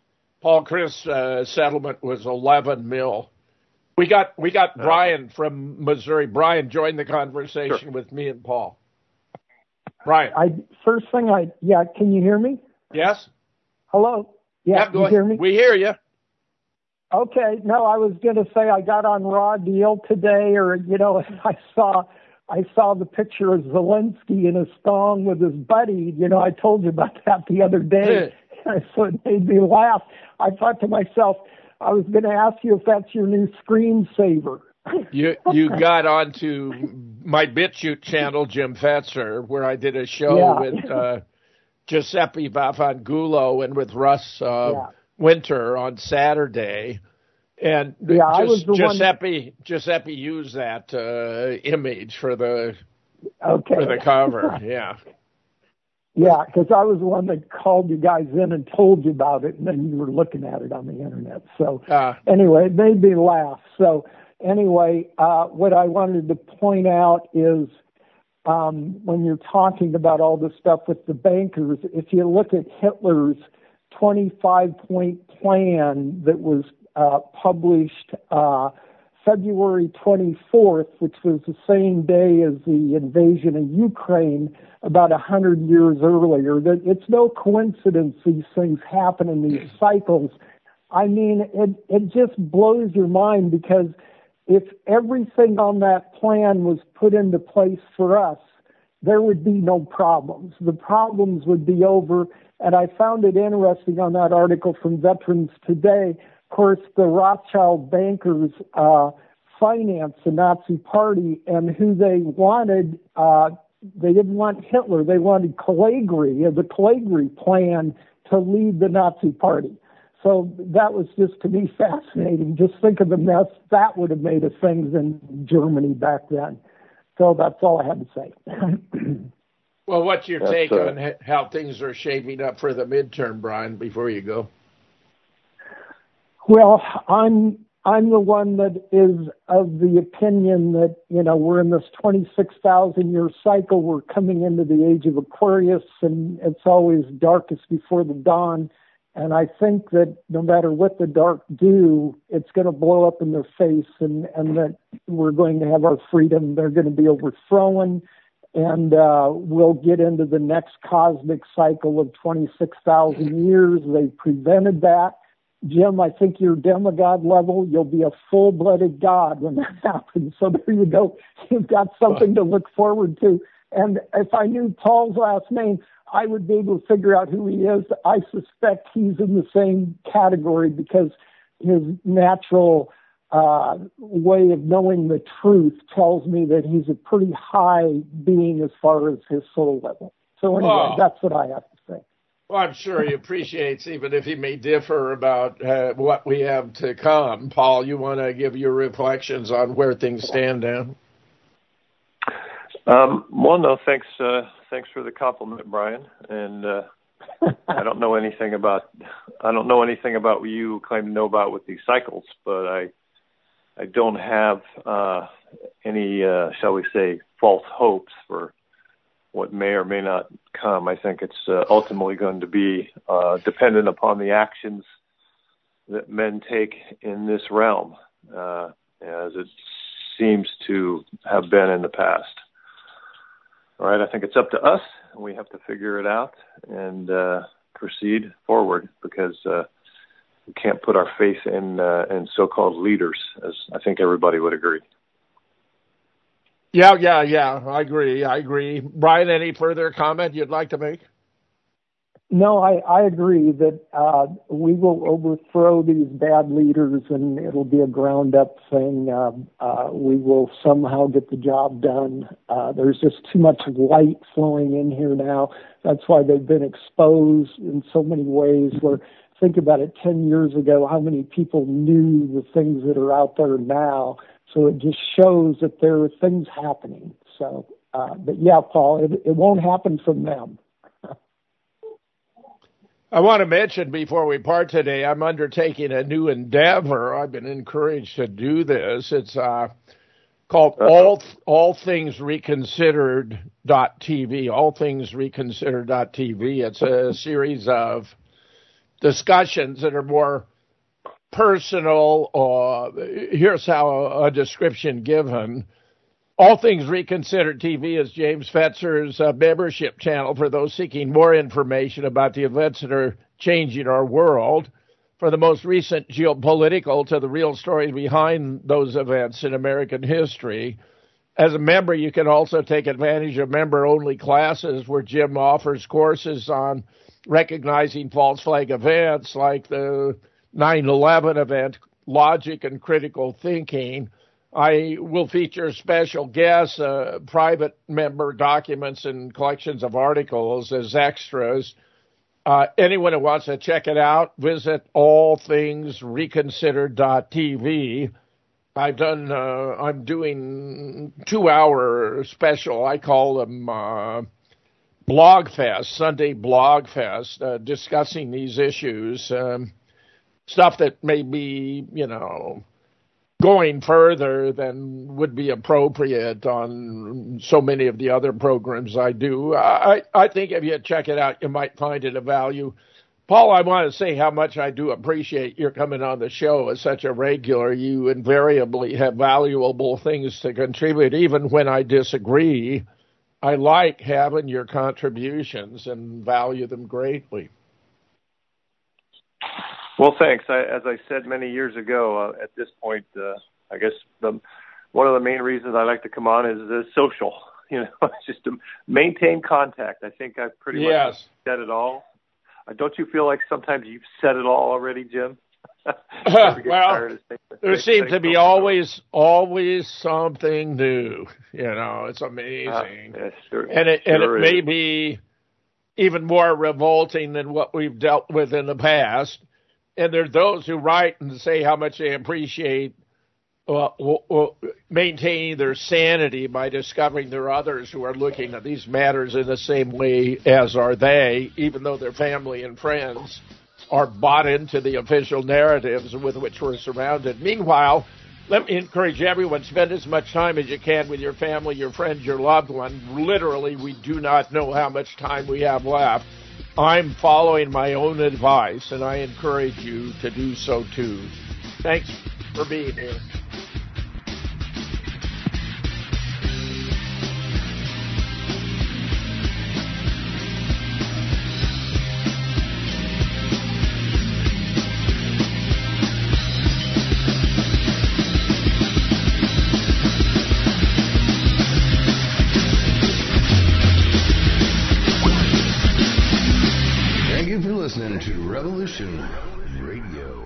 settlement was $11 million. We got Brian from Missouri. Brian joined the conversation with me and Paul. Brian. Can you hear me? Yes. Hello? Yeah, can you hear me? We hear you. Okay. No, I was going to say I got on Raw Deal today, or, you know, I saw the picture of Zelensky in a thong with his buddy. You know, I told you about that the other day. So it made me laugh. I thought to myself, I was going to ask you if that's your new screensaver. You got onto my BitChute channel, Jim Fetzer, where I did a show with Giuseppe Vafangulo and with Russ Winter on Saturday. And Giuseppe used that image for the cover. Yeah. Yeah, because I was the one that called you guys in and told you about it, and then you were looking at it on the internet. So anyway, it made me laugh. So anyway, what I wanted to point out is when you're talking about all this stuff with the bankers, if you look at Hitler's 25-point plan that was published February 24th, which was the same day as the invasion of Ukraine about 100 years earlier, that it's no coincidence these things happen in these cycles. I mean, it just blows your mind, because if everything on that plan was put into place for us, there would be no problems. The problems would be over. And I found it interesting on that article from Veterans Today. Of course, the Rothschild bankers financed the Nazi Party, and who they wanted, they didn't want Hitler. They wanted Callegri, the Callegri plan, to lead the Nazi Party. So that was just, to me, fascinating. Just think of the mess that would have made of things in Germany back then. So that's all I had to say. Well, what's your take on how things are shaping up for the midterm, Brian, before you go? Well, I'm the one that is of the opinion that, we're in this 26,000-year cycle. We're coming into the age of Aquarius, and it's always darkest before the dawn. And I think that no matter what the dark do, it's going to blow up in their face, and that we're going to have our freedom. They're going to be overthrown, and we'll get into the next cosmic cycle of 26,000 years. They prevented that. Jim, I think you're demigod level. You'll be a full-blooded god when that happens. So there you go. You've got something to look forward to. And if I knew Paul's last name, I would be able to figure out who he is. I suspect he's in the same category, because his natural way of knowing the truth tells me that he's a pretty high being as far as his soul level. So anyway, that's what I have to say. Well, I'm sure he appreciates, even if he may differ about what we have to come. Paul, you want to give your reflections on where things stand now? Well, no, thanks for the compliment, Brian. And I don't know anything about what you claim to know about with these cycles, but I don't have any, shall we say, false hopes for what may or may not come. I think it's ultimately going to be dependent upon the actions that men take in this realm, as it seems to have been in the past. All right, I think it's up to us, and we have to figure it out and proceed forward, because we can't put our faith in so-called leaders, as I think everybody would agree. Yeah, I agree. Brian, any further comment you'd like to make? No, I agree that we will overthrow these bad leaders, and it'll be a ground-up thing. We will somehow get the job done. There's just too much light flowing in here now. That's why they've been exposed in so many ways. Where, think about it, 10 years ago, how many people knew the things that are out there now. So it just shows that there are things happening. So, but yeah, Paul, it won't happen from them. I want to mention before we part today, I'm undertaking a new endeavor. I've been encouraged to do this. It's called All Things Reconsidered.tv. All Things Reconsidered.tv. It's a series of discussions that are more personal. Here's how a description given. All Things Reconsidered TV is James Fetzer's membership channel for those seeking more information about the events that are changing our world, from the most recent geopolitical to the real stories behind those events in American history. As a member, you can also take advantage of member-only classes where Jim offers courses on recognizing false flag events like the 9/11 event, logic and critical thinking. I will feature special guests, private member documents, and collections of articles as extras. Anyone who wants to check it out, visit allthingsreconsidered.tv. I'm doing 2-hour special. I call them Blog Fest, Sunday Blog Fest, discussing these issues, stuff that may be, going further than would be appropriate on so many of the other programs I do. I think if you check it out, you might find it of value. Paul, I want to say how much I do appreciate your coming on the show as such a regular. You invariably have valuable things to contribute, even when I disagree. I like having your contributions and value them greatly. Well, thanks. As I said many years ago, at this point, I guess one of the main reasons I like to come on is social. Just to maintain contact. I think I've pretty much said it all. Don't you feel like sometimes you've said it all already, Jim? Well, there seems to be always something new. It's amazing. Yeah, sure. And it may be even more revolting than what we've dealt with in the past. And there's those who write and say how much they appreciate maintaining their sanity by discovering there are others who are looking at these matters in the same way as are they, even though their family and friends are bought into the official narratives with which we're surrounded. Meanwhile, let me encourage everyone, spend as much time as you can with your family, your friends, your loved one. Literally, we do not know how much time we have left. I'm following my own advice, and I encourage you to do so too. Thanks for being here. Listening to Revolution Radio.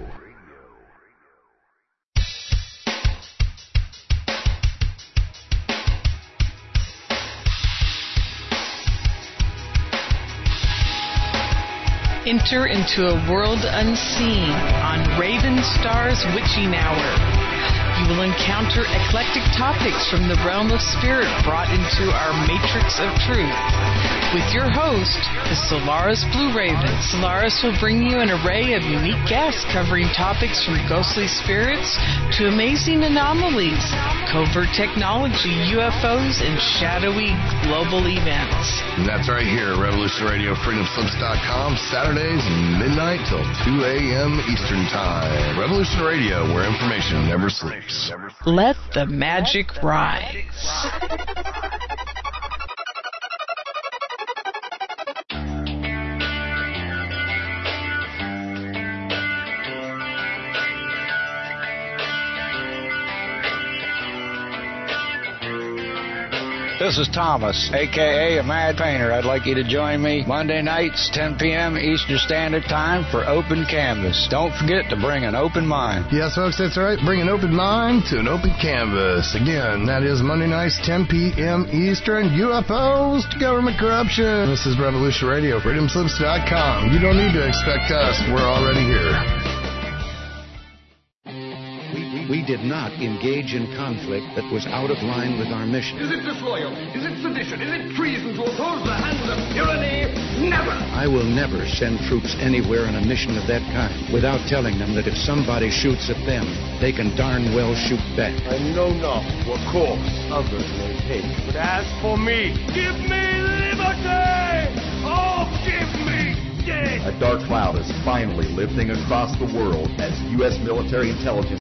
Enter into a world unseen on Raven Star's Witching Hour. You will encounter eclectic topics from the realm of spirit brought into our matrix of truth. With your host, the Solaris Blue Raven. Solaris will bring you an array of unique guests covering topics from ghostly spirits to amazing anomalies, covert technology, UFOs, and shadowy global events. And that's right here, Revolution Radio, freedomslips.com, Saturdays, midnight till 2 a.m. Eastern Time. Revolution Radio, where information never sleeps. Let the magic rise. This is Thomas, a.k.a. a Mad Painter. I'd like you to join me Monday nights, 10 p.m. Eastern Standard Time for Open Canvas. Don't forget to bring an open mind. Yes, folks, that's right. Bring an open mind to an open canvas. Again, that is Monday nights, 10 p.m. Eastern. UFOs to government corruption. This is Revolution Radio, freedomslips.com. You don't need to expect us. We're already here. We did not engage in conflict that was out of line with our mission. Is it disloyal? Is it sedition? Is it treason to oppose the hands of tyranny? Never! I will never send troops anywhere on a mission of that kind without telling them that if somebody shoots at them, they can darn well shoot back. I know not what course others may take, but as for me, give me liberty! Oh, give me death! A dark cloud is finally lifting across the world as U.S. military intelligence